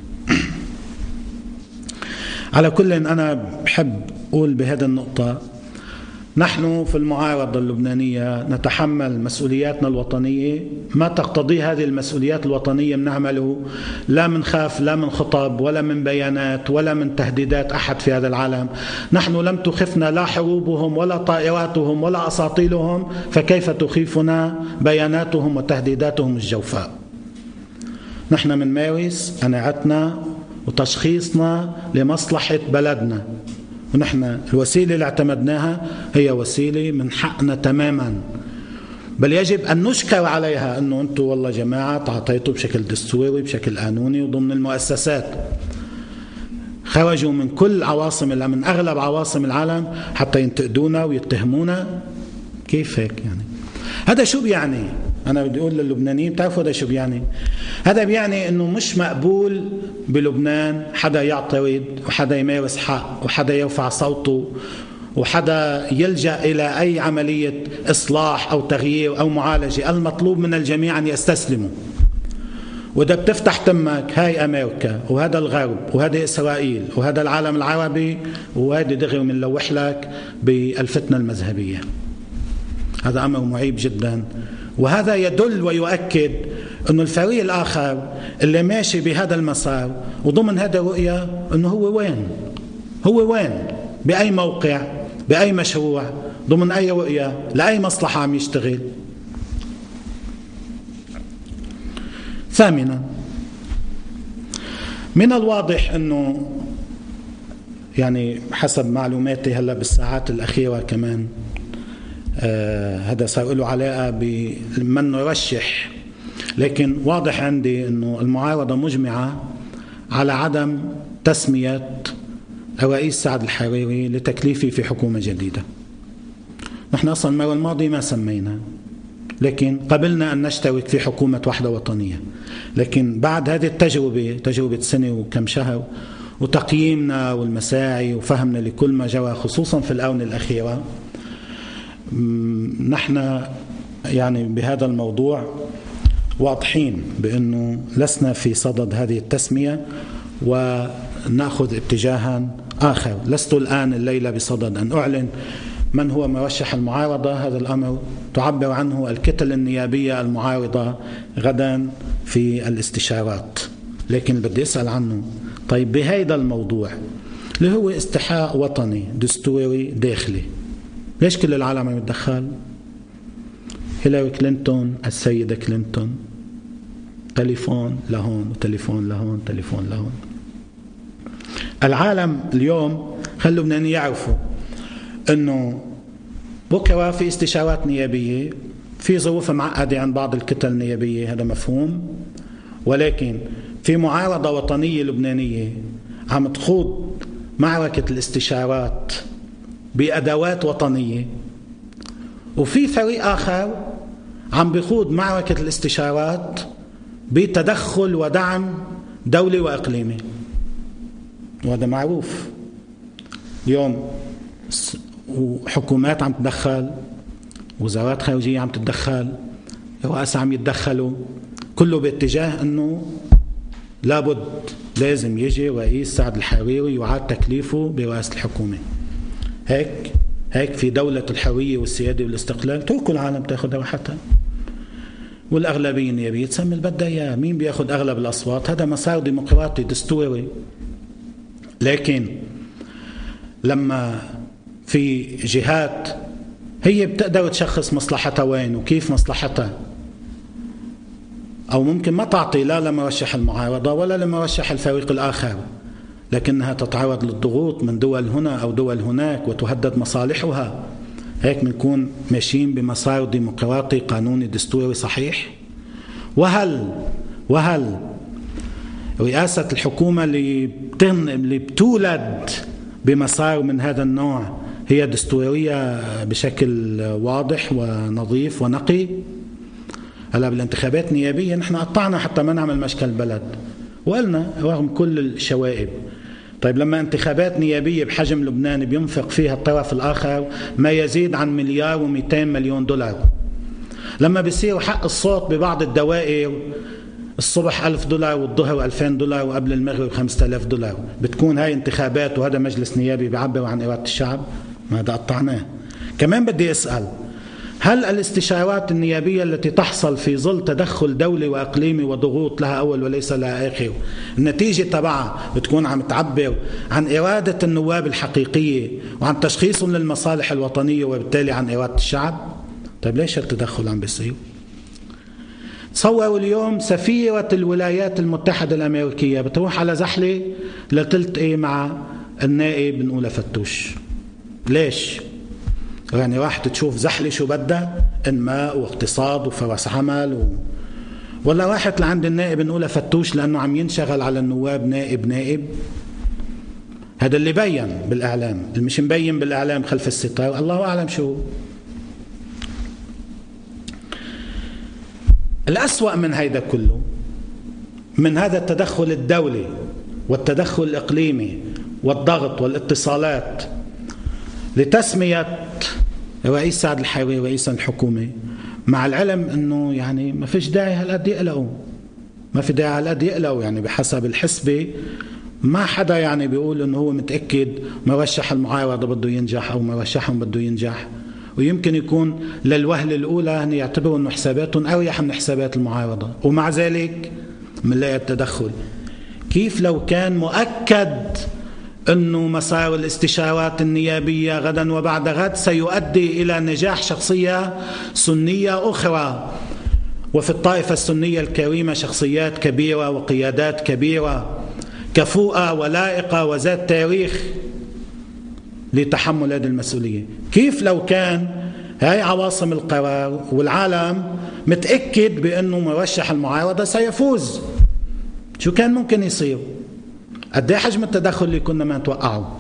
على كل، أنا بحب أقول بهذا النقطة، نحن في المعارضة اللبنانية نتحمل مسؤولياتنا الوطنية، ما تقتضيه هذه المسؤوليات الوطنية بنعمله، لا من خاف، لا من خطب، ولا من بيانات، ولا من تهديدات أحد في هذا العالم. نحن لم تخفنا لا حروبهم ولا طائراتهم ولا أساطيلهم، فكيف تخيفنا بياناتهم وتهديداتهم الجوفاء؟ نحن من مارس قناعتنا وتشخيصنا لمصلحة بلدنا، ونحن الوسيلة اللي اعتمدناها هي وسيلة من حقنا تماما، بل يجب أن نشكر عليها، أنه أنتم والله جماعة تعطيتوا بشكل دستوري بشكل قانوني وضمن المؤسسات، خرجوا من كل من أغلب عواصم العالم حتى ينتقدونا ويتهمونا. كيف هيك يعني؟ هذا شو بيعني؟ أنا بدي أقول للبنانيين، بتعرفوا هذا شو بيعني؟ هذا بيعني أنه مش مقبول بلبنان حدا يعترض، وحدا يمارس حق، وحدا يرفع صوته، وحدا يلجأ إلى أي عملية إصلاح أو تغيير أو معالجة. المطلوب من الجميع أن يستسلموا. وإذا بتفتح تمك، هاي أمريكا وهذا الغرب وهذا إسرائيل وهذا العالم العربي، وهذا دغري من لوح لك بالفتنة المذهبية. هذا أمر معيب جدا، وهذا يدل ويؤكد أن الفريق الآخر اللي ماشي بهذا المسار وضمن هذا الرؤية، أنه هو وين بأي موقع، بأي مشروع، ضمن أي رؤية، لأي مصلحة عم يشتغل. ثامنا، من الواضح أنه يعني حسب معلوماتي هلا بالساعات الأخيرة كمان، هذا صار له علاقة بمن نرشح، لكن واضح عندي أنه المعارضة مجمعة على عدم تسمية الرئيس سعد الحريري لتكليفه في حكومة جديدة. نحن أصلا المرة الماضية ما سمينا، لكن قبلنا أن نشترك في حكومة وحدة وطنية. لكن بعد هذه تجربة سنة وكم شهر، وتقييمنا والمساعي وفهمنا لكل ما جرى خصوصا في الآونة الأخيرة، نحن يعني بهذا الموضوع واضحين بأنه لسنا في صدد هذه التسمية، ونأخذ اتجاها آخر. لست الآن الليلة بصدد أن أعلن من هو مرشح المعارضة. هذا الأمر تعبر عنه الكتل النيابية المعارضة غدا في الاستشارات، لكن بدي أسأل عنه. طيب بهذا الموضوع اللي هو استحقاق وطني دستوري داخلي، ليش كل العالم عم يتدخل؟ هيلاري كلينتون، السيدة كلينتون، تليفون لهون وتليفون لهون، تليفون لهون. العالم اليوم خلوا اللبنانيين يعرفوا انه بكره في استشارات نيابية في ظروف معقدة عن بعض الكتل النيابية، هذا مفهوم، ولكن في معارضة وطنية لبنانية عم تخوض معركة الاستشارات بأدوات وطنية، وفي فريق آخر عم بيخوض معركة الاستشارات بتدخل ودعم دولي وإقليمي، وهذا معروف. اليوم وحكومات عم تدخل، وزارات خارجية عم تتدخل، رؤساء عم يتدخلوا، كله باتجاه أنه لابد لازم يجي رئيس سعد الحريري يعاد تكليفه برئاسة الحكومة. هيك في دولة الحرية والسيادة والاستقلال تركوا العالم تاخذ راحتها، والأغلبية النيابية تسمي اللي بدها إياه. مين بياخذ أغلب الأصوات؟ هذا مسار ديمقراطي دستوري. لكن لما في جهات هي بتقدر تشخص مصلحتها وين وكيف مصلحتها، أو ممكن ما تعطي لا لمرشح المعارضة ولا لمرشح الفريق الآخر، لكنها تتعرض للضغوط من دول هنا أو دول هناك وتهدد مصالحها، هيك بنكون ماشيين بمسار ديمقراطي قانوني دستوري صحيح؟ وهل رئاسة الحكومة اللي بتولد بمسار من هذا النوع هي دستورية بشكل واضح ونظيف ونقي؟ هلا بالانتخابات النيابية نحن قطعنا حتى ما نعمل مشكل البلد، وقلنا رغم كل الشوائب. طيب لما انتخابات نيابية بحجم لبنان بينفق فيها الطرف الآخر ما يزيد عن $1,200,000,000، لما بيصير حق الصوت ببعض الدوائر الصبح $1,000 والظهر $2,000 وقبل المغرب $5,000، بتكون هاي انتخابات وهذا مجلس نيابي بيعبر عن إرادة الشعب؟ ما هذا قطعناه. كمان بدي أسأل، هل الاستشارات النيابية التي تحصل في ظل تدخل دولي وإقليمي وضغوط لها أول وليس لها آخر، النتيجة تبعها بتكون عم تعبر عن إرادة النواب الحقيقية وعن تشخيصهم للمصالح الوطنية وبالتالي عن إرادة الشعب؟ طيب ليش التدخل عم بيصير؟ تصوروا اليوم سفيرة الولايات المتحدة الأمريكية بتروح على زحلة لتلتقي مع النائب نقول فتوش. ليش؟ يعني راحت تشوف زحلة شو بدها، انماء واقتصاد وفرص عمل ولا راحت لعند النائب نقول فتوش لأنه عم ينشغل على النواب نائب؟ هذا اللي بين بالإعلام، اللي مش مبين بالإعلام خلف الستار الله أعلم شو. الأسوأ من هيدا كله، من هذا التدخل الدولي والتدخل الإقليمي والضغط والاتصالات لتسمية رئيس سعد الحريري رئيسا الحكومة، مع العلم أنه يعني ما فيش داعي هالقد يقلقوا، يعني بحسب الحسبة ما حدا يعني بيقول أنه هو متأكد مرشح المعارضة بده ينجح أو مرشحهم بده ينجح، ويمكن يكون للوهلة الأولى هن يعتبروا أنه حساباتهم أريح من حسابات المعارضة، ومع ذلك منلاقي التدخل. كيف لو كان مؤكد أنه مسار الاستشارات النيابية غدا وبعد غد سيؤدي إلى نجاح شخصية سنية أخرى، وفي الطائفة السنية الكريمة شخصيات كبيرة وقيادات كبيرة كفؤة ولائقة وذات تاريخ لتحمل هذه المسؤولية؟ كيف لو كان هاي عواصم القرار والعالم متأكد بأنه مرشح المعارضة سيفوز؟ شو كان ممكن يصير؟ قد ايه حجم التدخل اللي كنا ما نتوقعه؟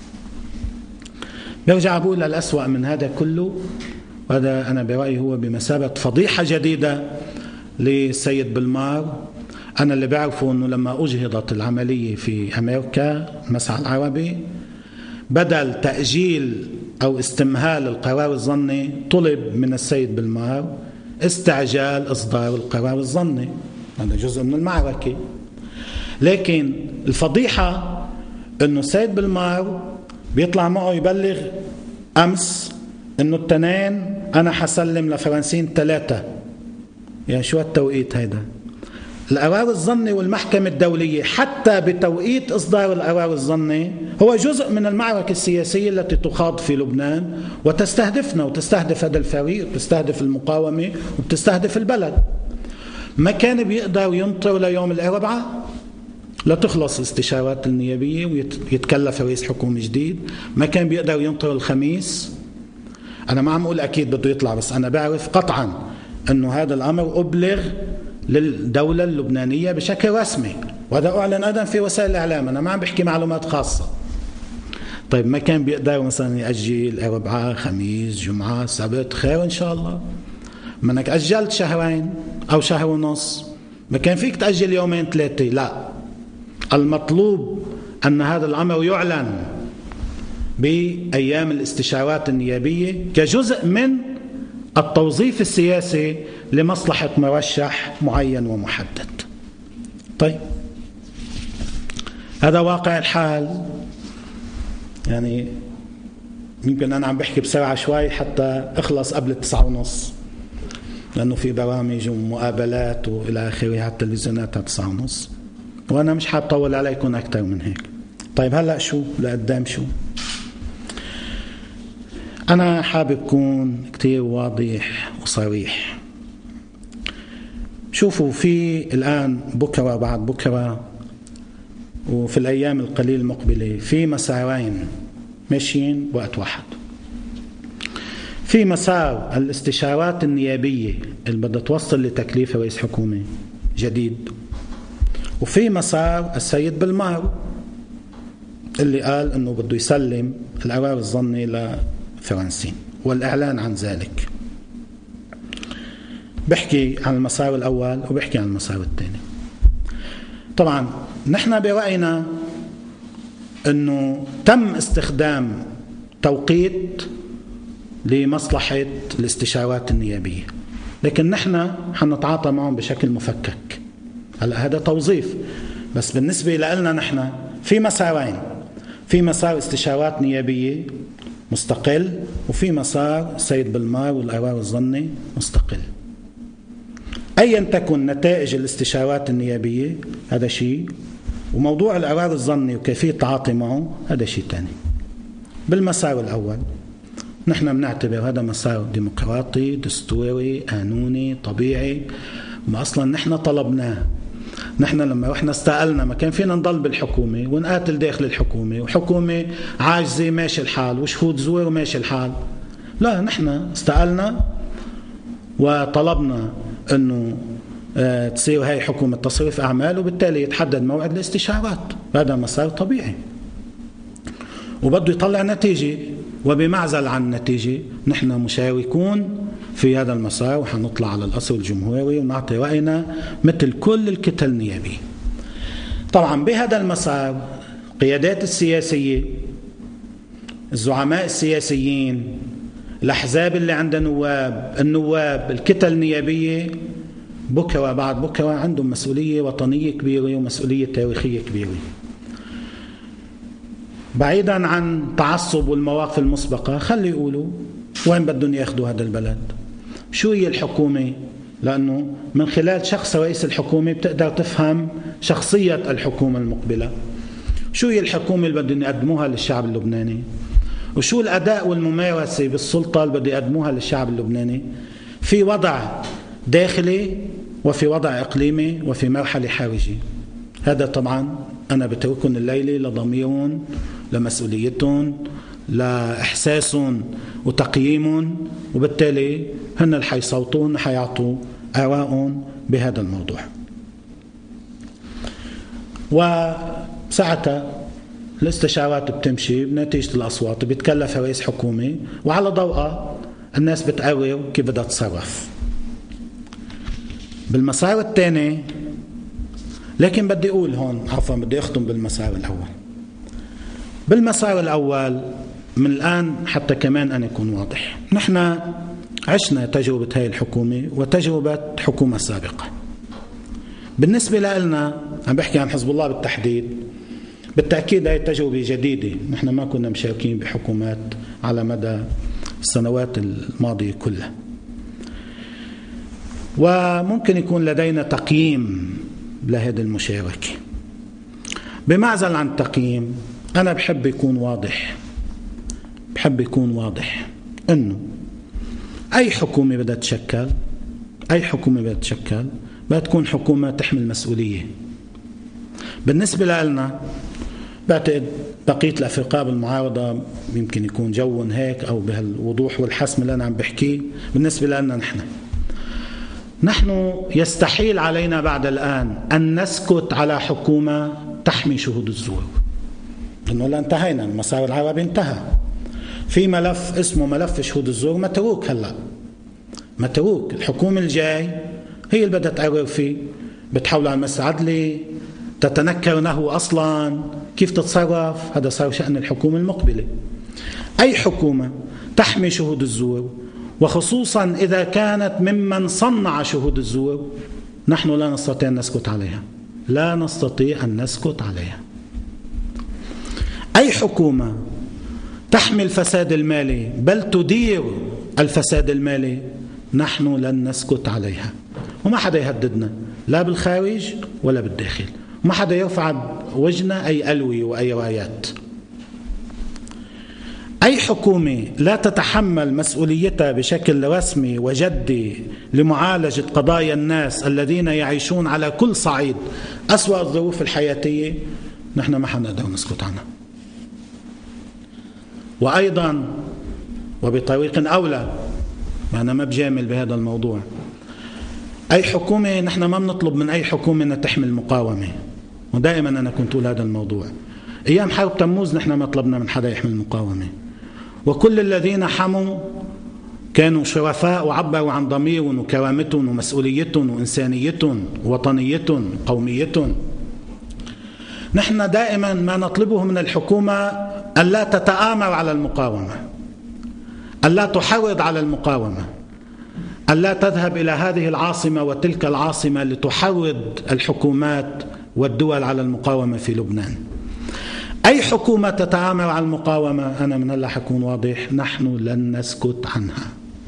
برجع بقول الأسوأ من هذا كله، وهذا أنا برأيي هو بمثابة فضيحة جديدة للسيد بالمار. أنا اللي بعرفه أنه لما أجهضت العملية في أمريكا المسعى العربي، بدل تأجيل أو استمهال القرار الظني طلب من السيد بالمار استعجال إصدار القرار الظني. هذا جزء من المعركة. لكن الفضيحة أنه السيد بالمار بيطلع معه يبلغ أمس أنه التنين أنا حسلم لفرنسين 3. يعني شو التوقيت هيدا؟ القرار الظني والمحكمة الدولية حتى بتوقيت إصدار القرار الظني هو جزء من المعركة السياسية التي تخاض في لبنان وتستهدفنا وتستهدف هذا الفريق وتستهدف المقاومة وتستهدف البلد. ما كان بيقدر ينطر ليوم الأربعاء لتخلص الاستشارات النيابية ويتكلف رئيس حكومة جديد؟ ما كان بيقدر ينطر الخميس؟ أنا ما عم أقول أكيد بده يطلع، بس أنا بعرف قطعا أنه هذا الأمر أبلغ للدولة اللبنانية بشكل رسمي، وهذا أعلن أيضا في وسائل الإعلام. أنا ما عم بحكي معلومات خاصة. طيب ما كان بيقدروا مثلا يأجل أربعاء خميس جمعة سبت، خير إن شاء الله. منك أجلت شهرين أو شهر ونص، ما كان فيك تأجل يومين ثلاثة. لا، المطلوب أن هذا الأمر يعلن بأيام الاستشارات النيابية كجزء من التوظيف السياسي لمصلحة مرشح معين ومحدد. طيب هذا واقع الحال. يعني يمكن أنا عم بحكي بسرعة شوي حتى أخلص قبل 9:30، لأنه في برامج ومقابلات وإلى آخره على التلفزيونات على 9:30، وأنا مش حاب طول عليكم أكثر من هيك. طيب هلأ شو لقدام؟ شو أنا حابب أكون كتير واضح وصريح. شوفوا، في الآن بكرة بعد بكرة وفي الأيام القليل المقبلة في مسارين ماشيين بوقت واحد. في مسار الاستشارات النيابية اللي بدها توصل لتكليف رئيس حكومة جديد، وفي مسار السيد بالمار اللي قال أنه بده يسلم القرار الظني لفرنسين والإعلان عن ذلك. بحكي عن المسار الأول وبحكي عن المسار الثاني. طبعا نحن برأينا أنه تم استخدام توقيت لمصلحة الاستشارات النيابية، لكن نحن حنتعاطى معهم بشكل مفكك. هلا هذا توظيف، بس بالنسبة لنا نحن في مسارين: في مسار استشارات نيابية مستقل، وفي مسار السيد بالمار والقرار الظني مستقل. أيا تكن نتائج الاستشارات النيابية هذا شيء، وموضوع القرار الظني وكيفية التعاطي معه هذا شيء تاني. بالمسار الأول نحن بنعتبر هذا مسار ديمقراطي دستوري قانوني طبيعي، ما أصلا نحن طلبناه. نحن لما رحنا استقلنا ما كان فينا نضل بالحكومة ونقاتل داخل الحكومة، وحكومة عاجزة ماشي الحال، وشهود زور وماشي الحال. لا، نحن استقلنا وطلبنا أنه تصير هاي حكومة تصريف أعمال، وبالتالي يتحدد موعد الاستشارات. هذا مسار طبيعي وبده يطلع نتيجة، وبمعزل عن النتيجة نحن مشاركون في هذا المسار، وحنطلع على القصر الجمهوري ونعطي رأينا مثل كل الكتل النيابية. طبعا بهذا المسار قيادات السياسية، الزعماء السياسيين، الأحزاب اللي عندها النواب، الكتل النيابية، بكرة بعد بكرة عندهم مسؤولية وطنية كبيرة ومسؤولية تاريخية كبيرة. بعيدا عن تعصب والمواقف المسبقة، خلي يقولوا وين بدهم ياخدوا هذا البلد، شو هي الحكومة، لأنه من خلال شخص رئيس الحكومة بتقدر تفهم شخصية الحكومة المقبلة. شو هي الحكومة اللي بدهم يقدموها للشعب اللبناني، وشو الأداء والممارسة بالسلطة اللي بدهم يقدموها للشعب اللبناني في وضع داخلي وفي وضع إقليمي وفي مرحلة خارجية. هذا طبعا أنا بتركهم الليلة لضميرهم، لمسؤوليتهم، لإحساسهم وتقييمهم، وبالتالي هن اللي حيصوتون حيعطوا آراءهم بهذا الموضوع. وساعتها الاستشارات بتمشي بنتيجة الأصوات، بيتكلف رئيس حكومة وعلى ضوءها الناس بتقرر كيف بدها تتصرف. بالمسار الثاني، لكن بدي أقول هون عفوا بدي أختم بالمسار الأول. بالمسار الأول من الآن حتى كمان أنا أكون واضح، نحن عشنا تجربة هاي الحكومة وتجربة حكومة سابقة. بالنسبة لنا عم بحكي عن حزب الله بالتحديد، بالتأكيد هاي تجربة جديدة. نحن ما كنا مشاركين بحكومات على مدى السنوات الماضية كلها، وممكن يكون لدينا تقييم لهذه المشاركة. بمعزل عن التقييم، أنا بحب يكون واضح أنه أي حكومة بدها تشكل بدها تكون حكومة تحمل مسؤولية. بالنسبة لنا بعتقد بقية الأفرقاء بالمعارضة يمكن يكون جوهم هيك أو بهالوضوح والحسم اللي أنا عم بحكيه. بالنسبة لنا نحن نحن يستحيل علينا بعد الآن أن نسكت على حكومة تحمي شهود الزور، لأنه لا انتهينا، المسار العربي انتهى. في ملف اسمه ملف شهود الزور متروك، هلأ متروك. الحكومة الجاي هي اللي بدها تقرر فيه، بتحول على المجلس العدلي، تتنكر انه اصلا كيف تتصرف، هذا صار شأن الحكومة المقبلة. اي حكومة تحمي شهود الزور، وخصوصا اذا كانت ممن صنع شهود الزور، نحن لا نستطيع ان نسكت عليها، لا نستطيع ان نسكت عليها. اي حكومة تحمي الفساد المالي بل تدير الفساد المالي، نحن لن نسكت عليها، وما حدا يهددنا لا بالخارج ولا بالداخل، وما حدا يرفع وجهنا أي ألوية وأي رايات. أي حكومة لا تتحمل مسؤوليتها بشكل رسمي وجدي لمعالجة قضايا الناس الذين يعيشون على كل صعيد أسوأ الظروف الحياتية، نحن ما حنقدر نسكت عنها. وأيضا وبطريق أولى، أنا ما بجامل بهذا الموضوع، أي حكومة، نحن ما بنطلب من أي حكومة أن تحمي المقاومة، ودائما أنا كنت أقول هذا الموضوع. أيام حرب تموز نحن ما طلبنا من حدا يحمي المقاومة، وكل الذين حموا كانوا شرفاء وعبروا عن ضميرهم وكرامتهم ومسؤوليتهم وإنسانيتهم ووطنيتهم وقوميتهم. نحن دائما ما نطلبه من الحكومة أن لا تتآمر على المقاومة، أن لا تحرض على المقاومة، أن لا تذهب إلى هذه العاصمة وتلك العاصمة لتحرض الحكومات والدول على المقاومة في لبنان. أي حكومة تتآمر على المقاومة، أنا من هلا حكون واضح، نحن لن نسكت عنها،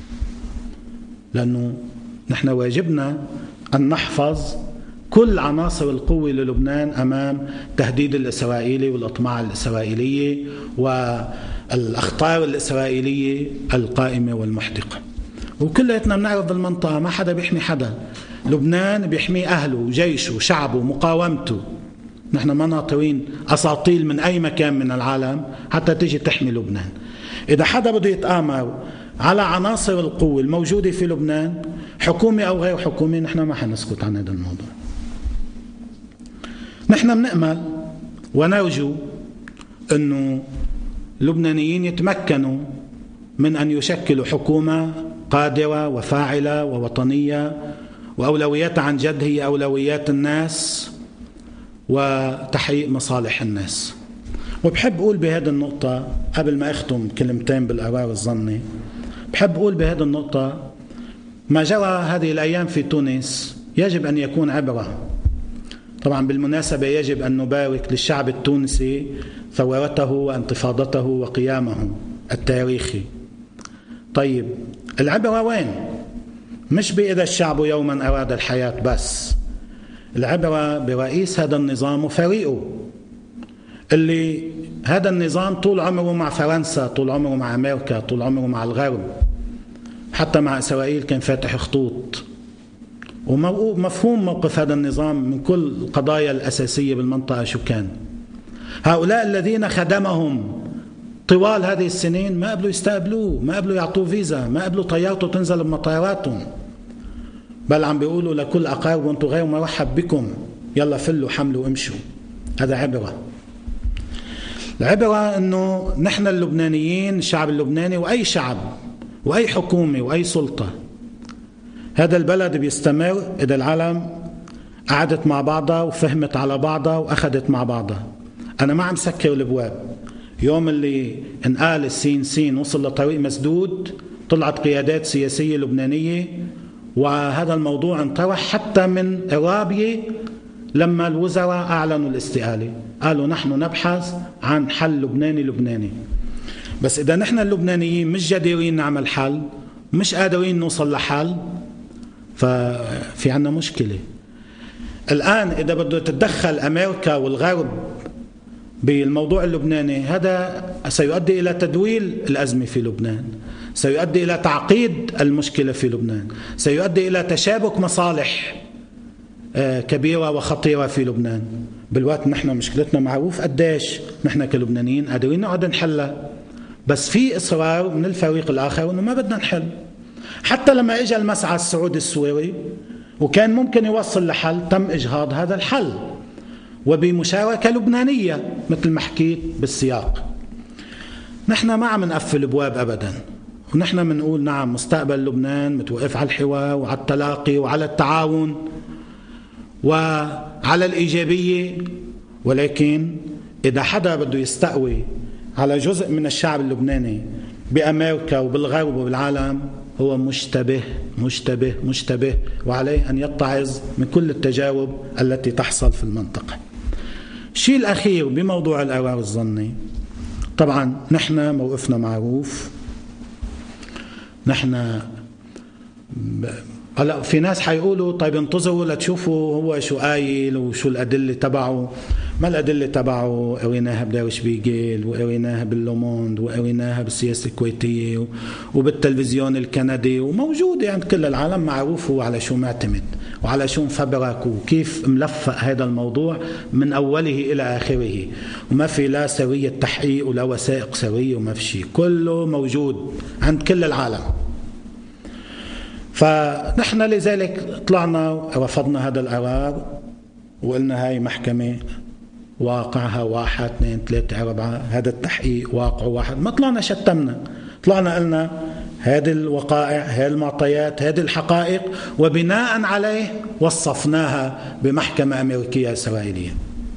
لأنه نحن واجبنا أن نحفظ كل عناصر القوة للبنان أمام تهديد الإسرائيلي والأطماع الإسرائيلية والأخطار الإسرائيلية القائمة والمحدقة. وكلنا بنعرف بالمنطقة ما حدا بيحمي حدا، لبنان بيحمي أهله وجيشه وشعبه ومقاومته. نحن ما ناطرين أساطيل من أي مكان من العالم حتى تيجي تحمي لبنان. إذا حدا بده يتآمر على عناصر القوة الموجودة في لبنان، حكومة أو غير حكومة، نحن ما حنسكت عن هذا الموضوع. نحن بنأمل ونرجو أنه اللبنانيين يتمكنوا من أن يشكلوا حكومة قادرة وفاعلة ووطنية، وأولوياتها عن جد هي أولويات الناس وتحقيق مصالح الناس. وبحب أقول بهذه النقطة قبل ما أختم كلمتين بالقرار الظني، بحب أقول بهذه النقطة ما جرى هذه الأيام في تونس يجب أن يكون عبرة. طبعا بالمناسبة يجب أن نبارك للشعب التونسي ثورته وانتفاضته وقيامه التاريخي. طيب العبرة وين؟ مش بإذا الشعب يوما أراد الحياة بس، العبرة برئيس هذا النظام وفريقه، اللي هذا النظام طول عمره مع فرنسا، طول عمره مع أمريكا، طول عمره مع الغرب، حتى مع إسرائيل كان فاتح خطوط. ومفهوم موقف هذا النظام من كل القضايا الأساسية بالمنطقة شو كان. هؤلاء الذين خدمهم طوال هذه السنين ما قبلوا يستقبلوه، ما قبلوا يعطوه فيزا، ما قبلوا طيارته تنزل بمطاراتهم، بل عم بيقولوا لكل أقارب وانتم غير مرحب بكم، يلا فلوا حملوا وامشوا. هذا عبرة. العبرة أنه نحن اللبنانيين، الشعب اللبناني وأي شعب وأي حكومة وأي سلطة، هذا البلد بيستمر إذا العالم قعدت مع بعضها وفهمت على بعضها وأخذت مع بعضها. أنا ما عم سكر الابواب. يوم اللي انقال السين سين وصل لطريق مسدود، طلعت قيادات سياسية لبنانية وهذا الموضوع انطرح حتى من رابية. لما الوزراء أعلنوا الاستقالة قالوا نحن نبحث عن حل لبناني. بس إذا نحن اللبنانيين مش جديرين نعمل حل، مش قادرين نوصل لحل، ففي عنا مشكلة. الآن إذا بده تتدخل أمريكا والغرب بالموضوع اللبناني، هذا سيؤدي إلى تدويل الأزمة في لبنان، سيؤدي إلى تعقيد المشكلة في لبنان، سيؤدي إلى تشابك مصالح كبيرة وخطيرة في لبنان. بالوقت نحن مشكلتنا معروف قديش نحن كلبنانيين قادرين نقعد نحلها، بس في إصرار من الفريق الآخر أنه ما بدنا نحل. حتى لما اجى المسعى السعودي السويري وكان ممكن يوصل لحل، تم إجهاض هذا الحل وبمشاركة لبنانية مثل ما حكيت بالسياق. نحن ما عم نقفل ابواب ابدا، ونحن بنقول نعم مستقبل لبنان متوقف على الحوار وعلى التلاقي وعلى التعاون وعلى الإيجابية، ولكن إذا حدا بده يستقوي على جزء من الشعب اللبناني بأمريكا وبالغرب وبالعالم هو مشتبه مشتبه مشتبه، وعليه أن يتعظ من كل التجاوب التي تحصل في المنطقة. الشيء الأخير بموضوع القرار الظني، طبعا نحن موقفنا معروف. نحن هلا في ناس حيقولوا طيب انتظروا لتشوفوا هو شو قايل وشو الأدلة تبعه. ما الأدلة تبعه؟ قريناها بداوش بيجيل، وقريناها باللوموند، وقريناها بالسياسة الكويتية وبالتلفزيون الكندي، وموجودة عند كل العالم، معروف هو على شو معتمد وعلى شو مفبرك وكيف ملفق هذا الموضوع من أوله إلى آخره، وما في لا سرية تحقيق ولا وثائق سرية وما في شيء، كله موجود عند كل العالم. فنحن لذلك طلعنا ورفضنا هذا القرار وقلنا هاي محكمة واقعها 1 2 3 4، هذا التحقيق واقعه 1. ما طلعنا شتمنا، طلعنا قلنا هذه الوقائع، هذه المعطيات، هذه الحقائق، وبناء عليه وصفناها بمحكمة أمريكية إسرائيلية.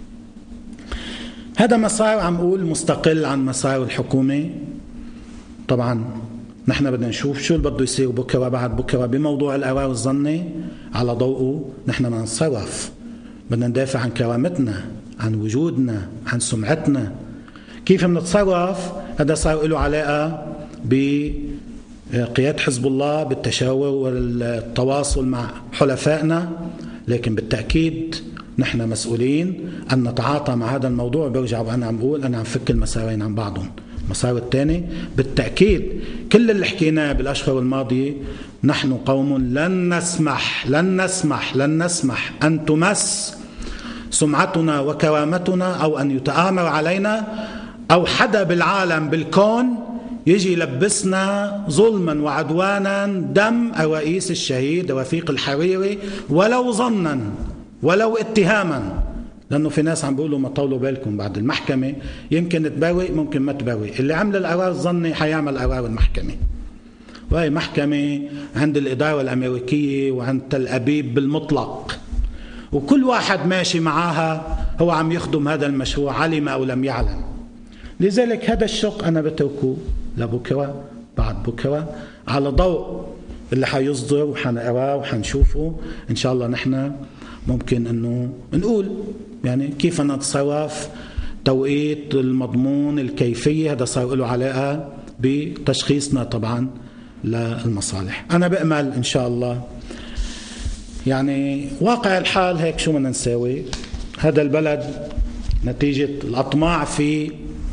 هذا مسار عم أقول مستقل عن مسار الحكومة. طبعا نحن بدنا نشوف شو اللي بده يصير بكرة بعد بكرة بموضوع القرار الظني، على ضوءه نحن ما نتصرف. بدنا ندافع عن كرامتنا، عن وجودنا، عن سمعتنا. كيف بنتصرف؟ هذا صار له علاقة بقيادة حزب الله، بالتشاور والتواصل مع حلفائنا، لكن بالتأكيد نحن مسؤولين أن نتعاطى مع هذا الموضوع. برجع وأنا عم بقول أنا عم فك المسارين عن بعضهم. المسار الثاني بالتأكيد كل اللي حكيناه بالأشهر الماضية، نحن قوم لن نسمح أن تمس سمعتنا وكرامتنا، أو أن يتآمر علينا، أو حدا بالعالم بالكون يجي يلبسنا ظلما وعدوانا دم الرئيس الشهيد رفيق الحريري، ولو ظنا ولو اتهاما. لأنه في ناس عم بيقولوا ما طولوا بالكم، بعد المحكمة يمكن تبرئ ممكن ما تبرئ. اللي عمل القرار الظني حيعمل قرار المحكمة، وهي محكمة عند الإدارة الأمريكية وعند تل أبيب بالمطلق، وكل واحد ماشي معاها هو عم يخدم هذا المشروع علم أو لم يعلم. لذلك هذا الشق أنا بتركه لبكرة بعد بكرة على ضوء اللي حيصدر وحنقراه وحنشوفه إن شاء الله. نحن ممكن أنه نقول يعني كيف نتصرف، توقيت، المضمون، الكيفية، هذا صار له علاقة بتشخيصنا طبعا للمصالح. أنا بأمل إن شاء الله يعني واقع الحال هيك شو بدنا نساوي. هذا البلد نتيجة الأطماع فيه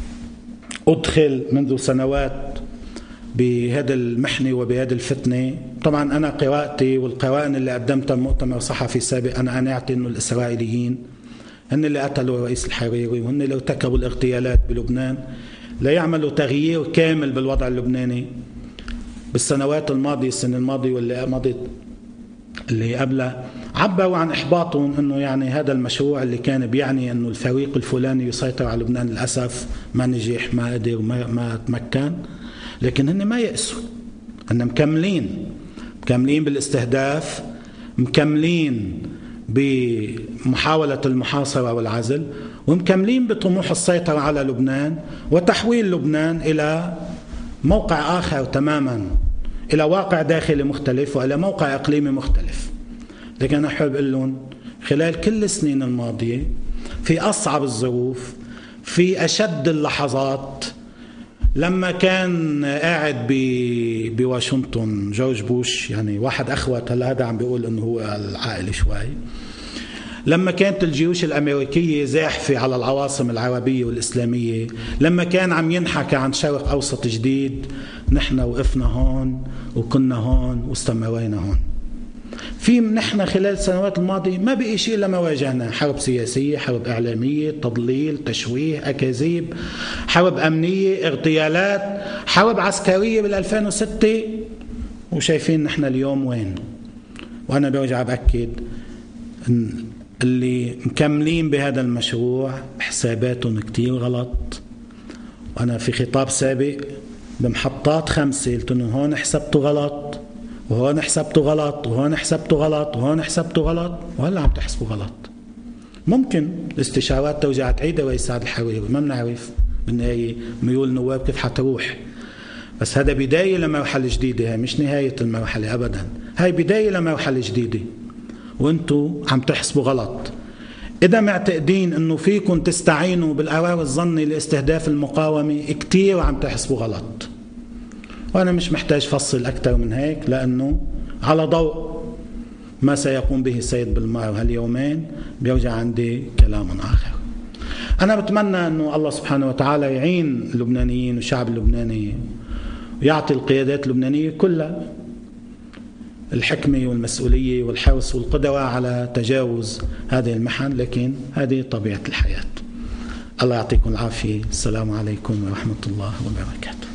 أدخل منذ سنوات بهذا المحنة وبهذا الفتنة. طبعا أنا قراءتي والقرائن اللي قدمتها بمؤتمر صحفي سابق، أنا قنعت إنه الإسرائيليين هن اللي قتلوا الرئيس الحريري، وهن اللي ارتكبوا الاغتيالات بلبنان ليعملوا تغيير كامل بالوضع اللبناني. بالسنوات الماضية، السنة الماضية واللي مضت اللي قبلها، عبروا عن إحباطهم إنه يعني هذا المشروع اللي كان بيعني إنه الفريق الفلاني يسيطر على لبنان للأسف ما نجح، ما قدر، ما تمكن. لكن هن ما يأسوا، هن مكملين بالاستهداف، مكملين بمحاولة المحاصرة والعزل، ومكملين بطموح السيطرة على لبنان وتحويل لبنان إلى موقع آخر تماما، إلى واقع داخلي مختلف وإلى موقع إقليمي مختلف. لكن أنا أحب أقول لهم خلال كل السنين الماضية في أصعب الظروف، في أشد اللحظات، لما كان قاعد بواشنطن جورج بوش، يعني واحد أخوات، هلا هذا عم بيقول إنه هو العائل شوي، لما كانت الجيوش الأمريكية زاحفة على العواصم العربية والإسلامية، لما كان عم ينحكى عن شرق أوسط جديد، نحن وقفنا هون وكنا هون واستمرينا هون. نحن خلال السنوات الماضية ما بقي شيء إلا ما واجهنا: حرب سياسية، حرب إعلامية، تضليل، تشويه، أكاذيب، حرب أمنية، اغتيالات، حرب عسكرية بال2006، وشايفين نحن اليوم وين. وأنا برجع بأكد إن اللي مكملين بهذا المشروع حساباتهم كتير غلط. وأنا في خطاب سابق بمحطات 5 قلت إنه هون حسبته غلط، وهون حسبته غلط، وهون حسبته غلط، وهون حسبته غلط، وهلا عم تحسبوا غلط. ممكن الاستشارات ترجع تعيدها ويساعد الحواري، ما بنعرف بالنهاية ميول النواب كيف حتروح. بس هذا بداية لمرحلة جديدة، هاي مش نهاية المرحلة أبدا، هاي بداية لمرحلة جديدة، وانتوا عم تحسبوا غلط. إذا معتقدين أنه فيكم تستعينوا بالقرار الظني لاستهداف المقاومة كتير عم تحسبوا غلط. وأنا مش محتاج فصل أكثر من هيك، لأنه على ضوء ما سيقوم به السيد بالمار هاليومين بيرجع عندي كلام آخر. أنا بتمنى أنه الله سبحانه وتعالى يعين اللبنانيين والشعب اللبناني ويعطي القيادات اللبنانية كلها الحكمة والمسؤولية والحرص والقدرة على تجاوز هذه المحن، لكن هذه طبيعة الحياة. الله يعطيكم العافية. السلام عليكم ورحمة الله وبركاته.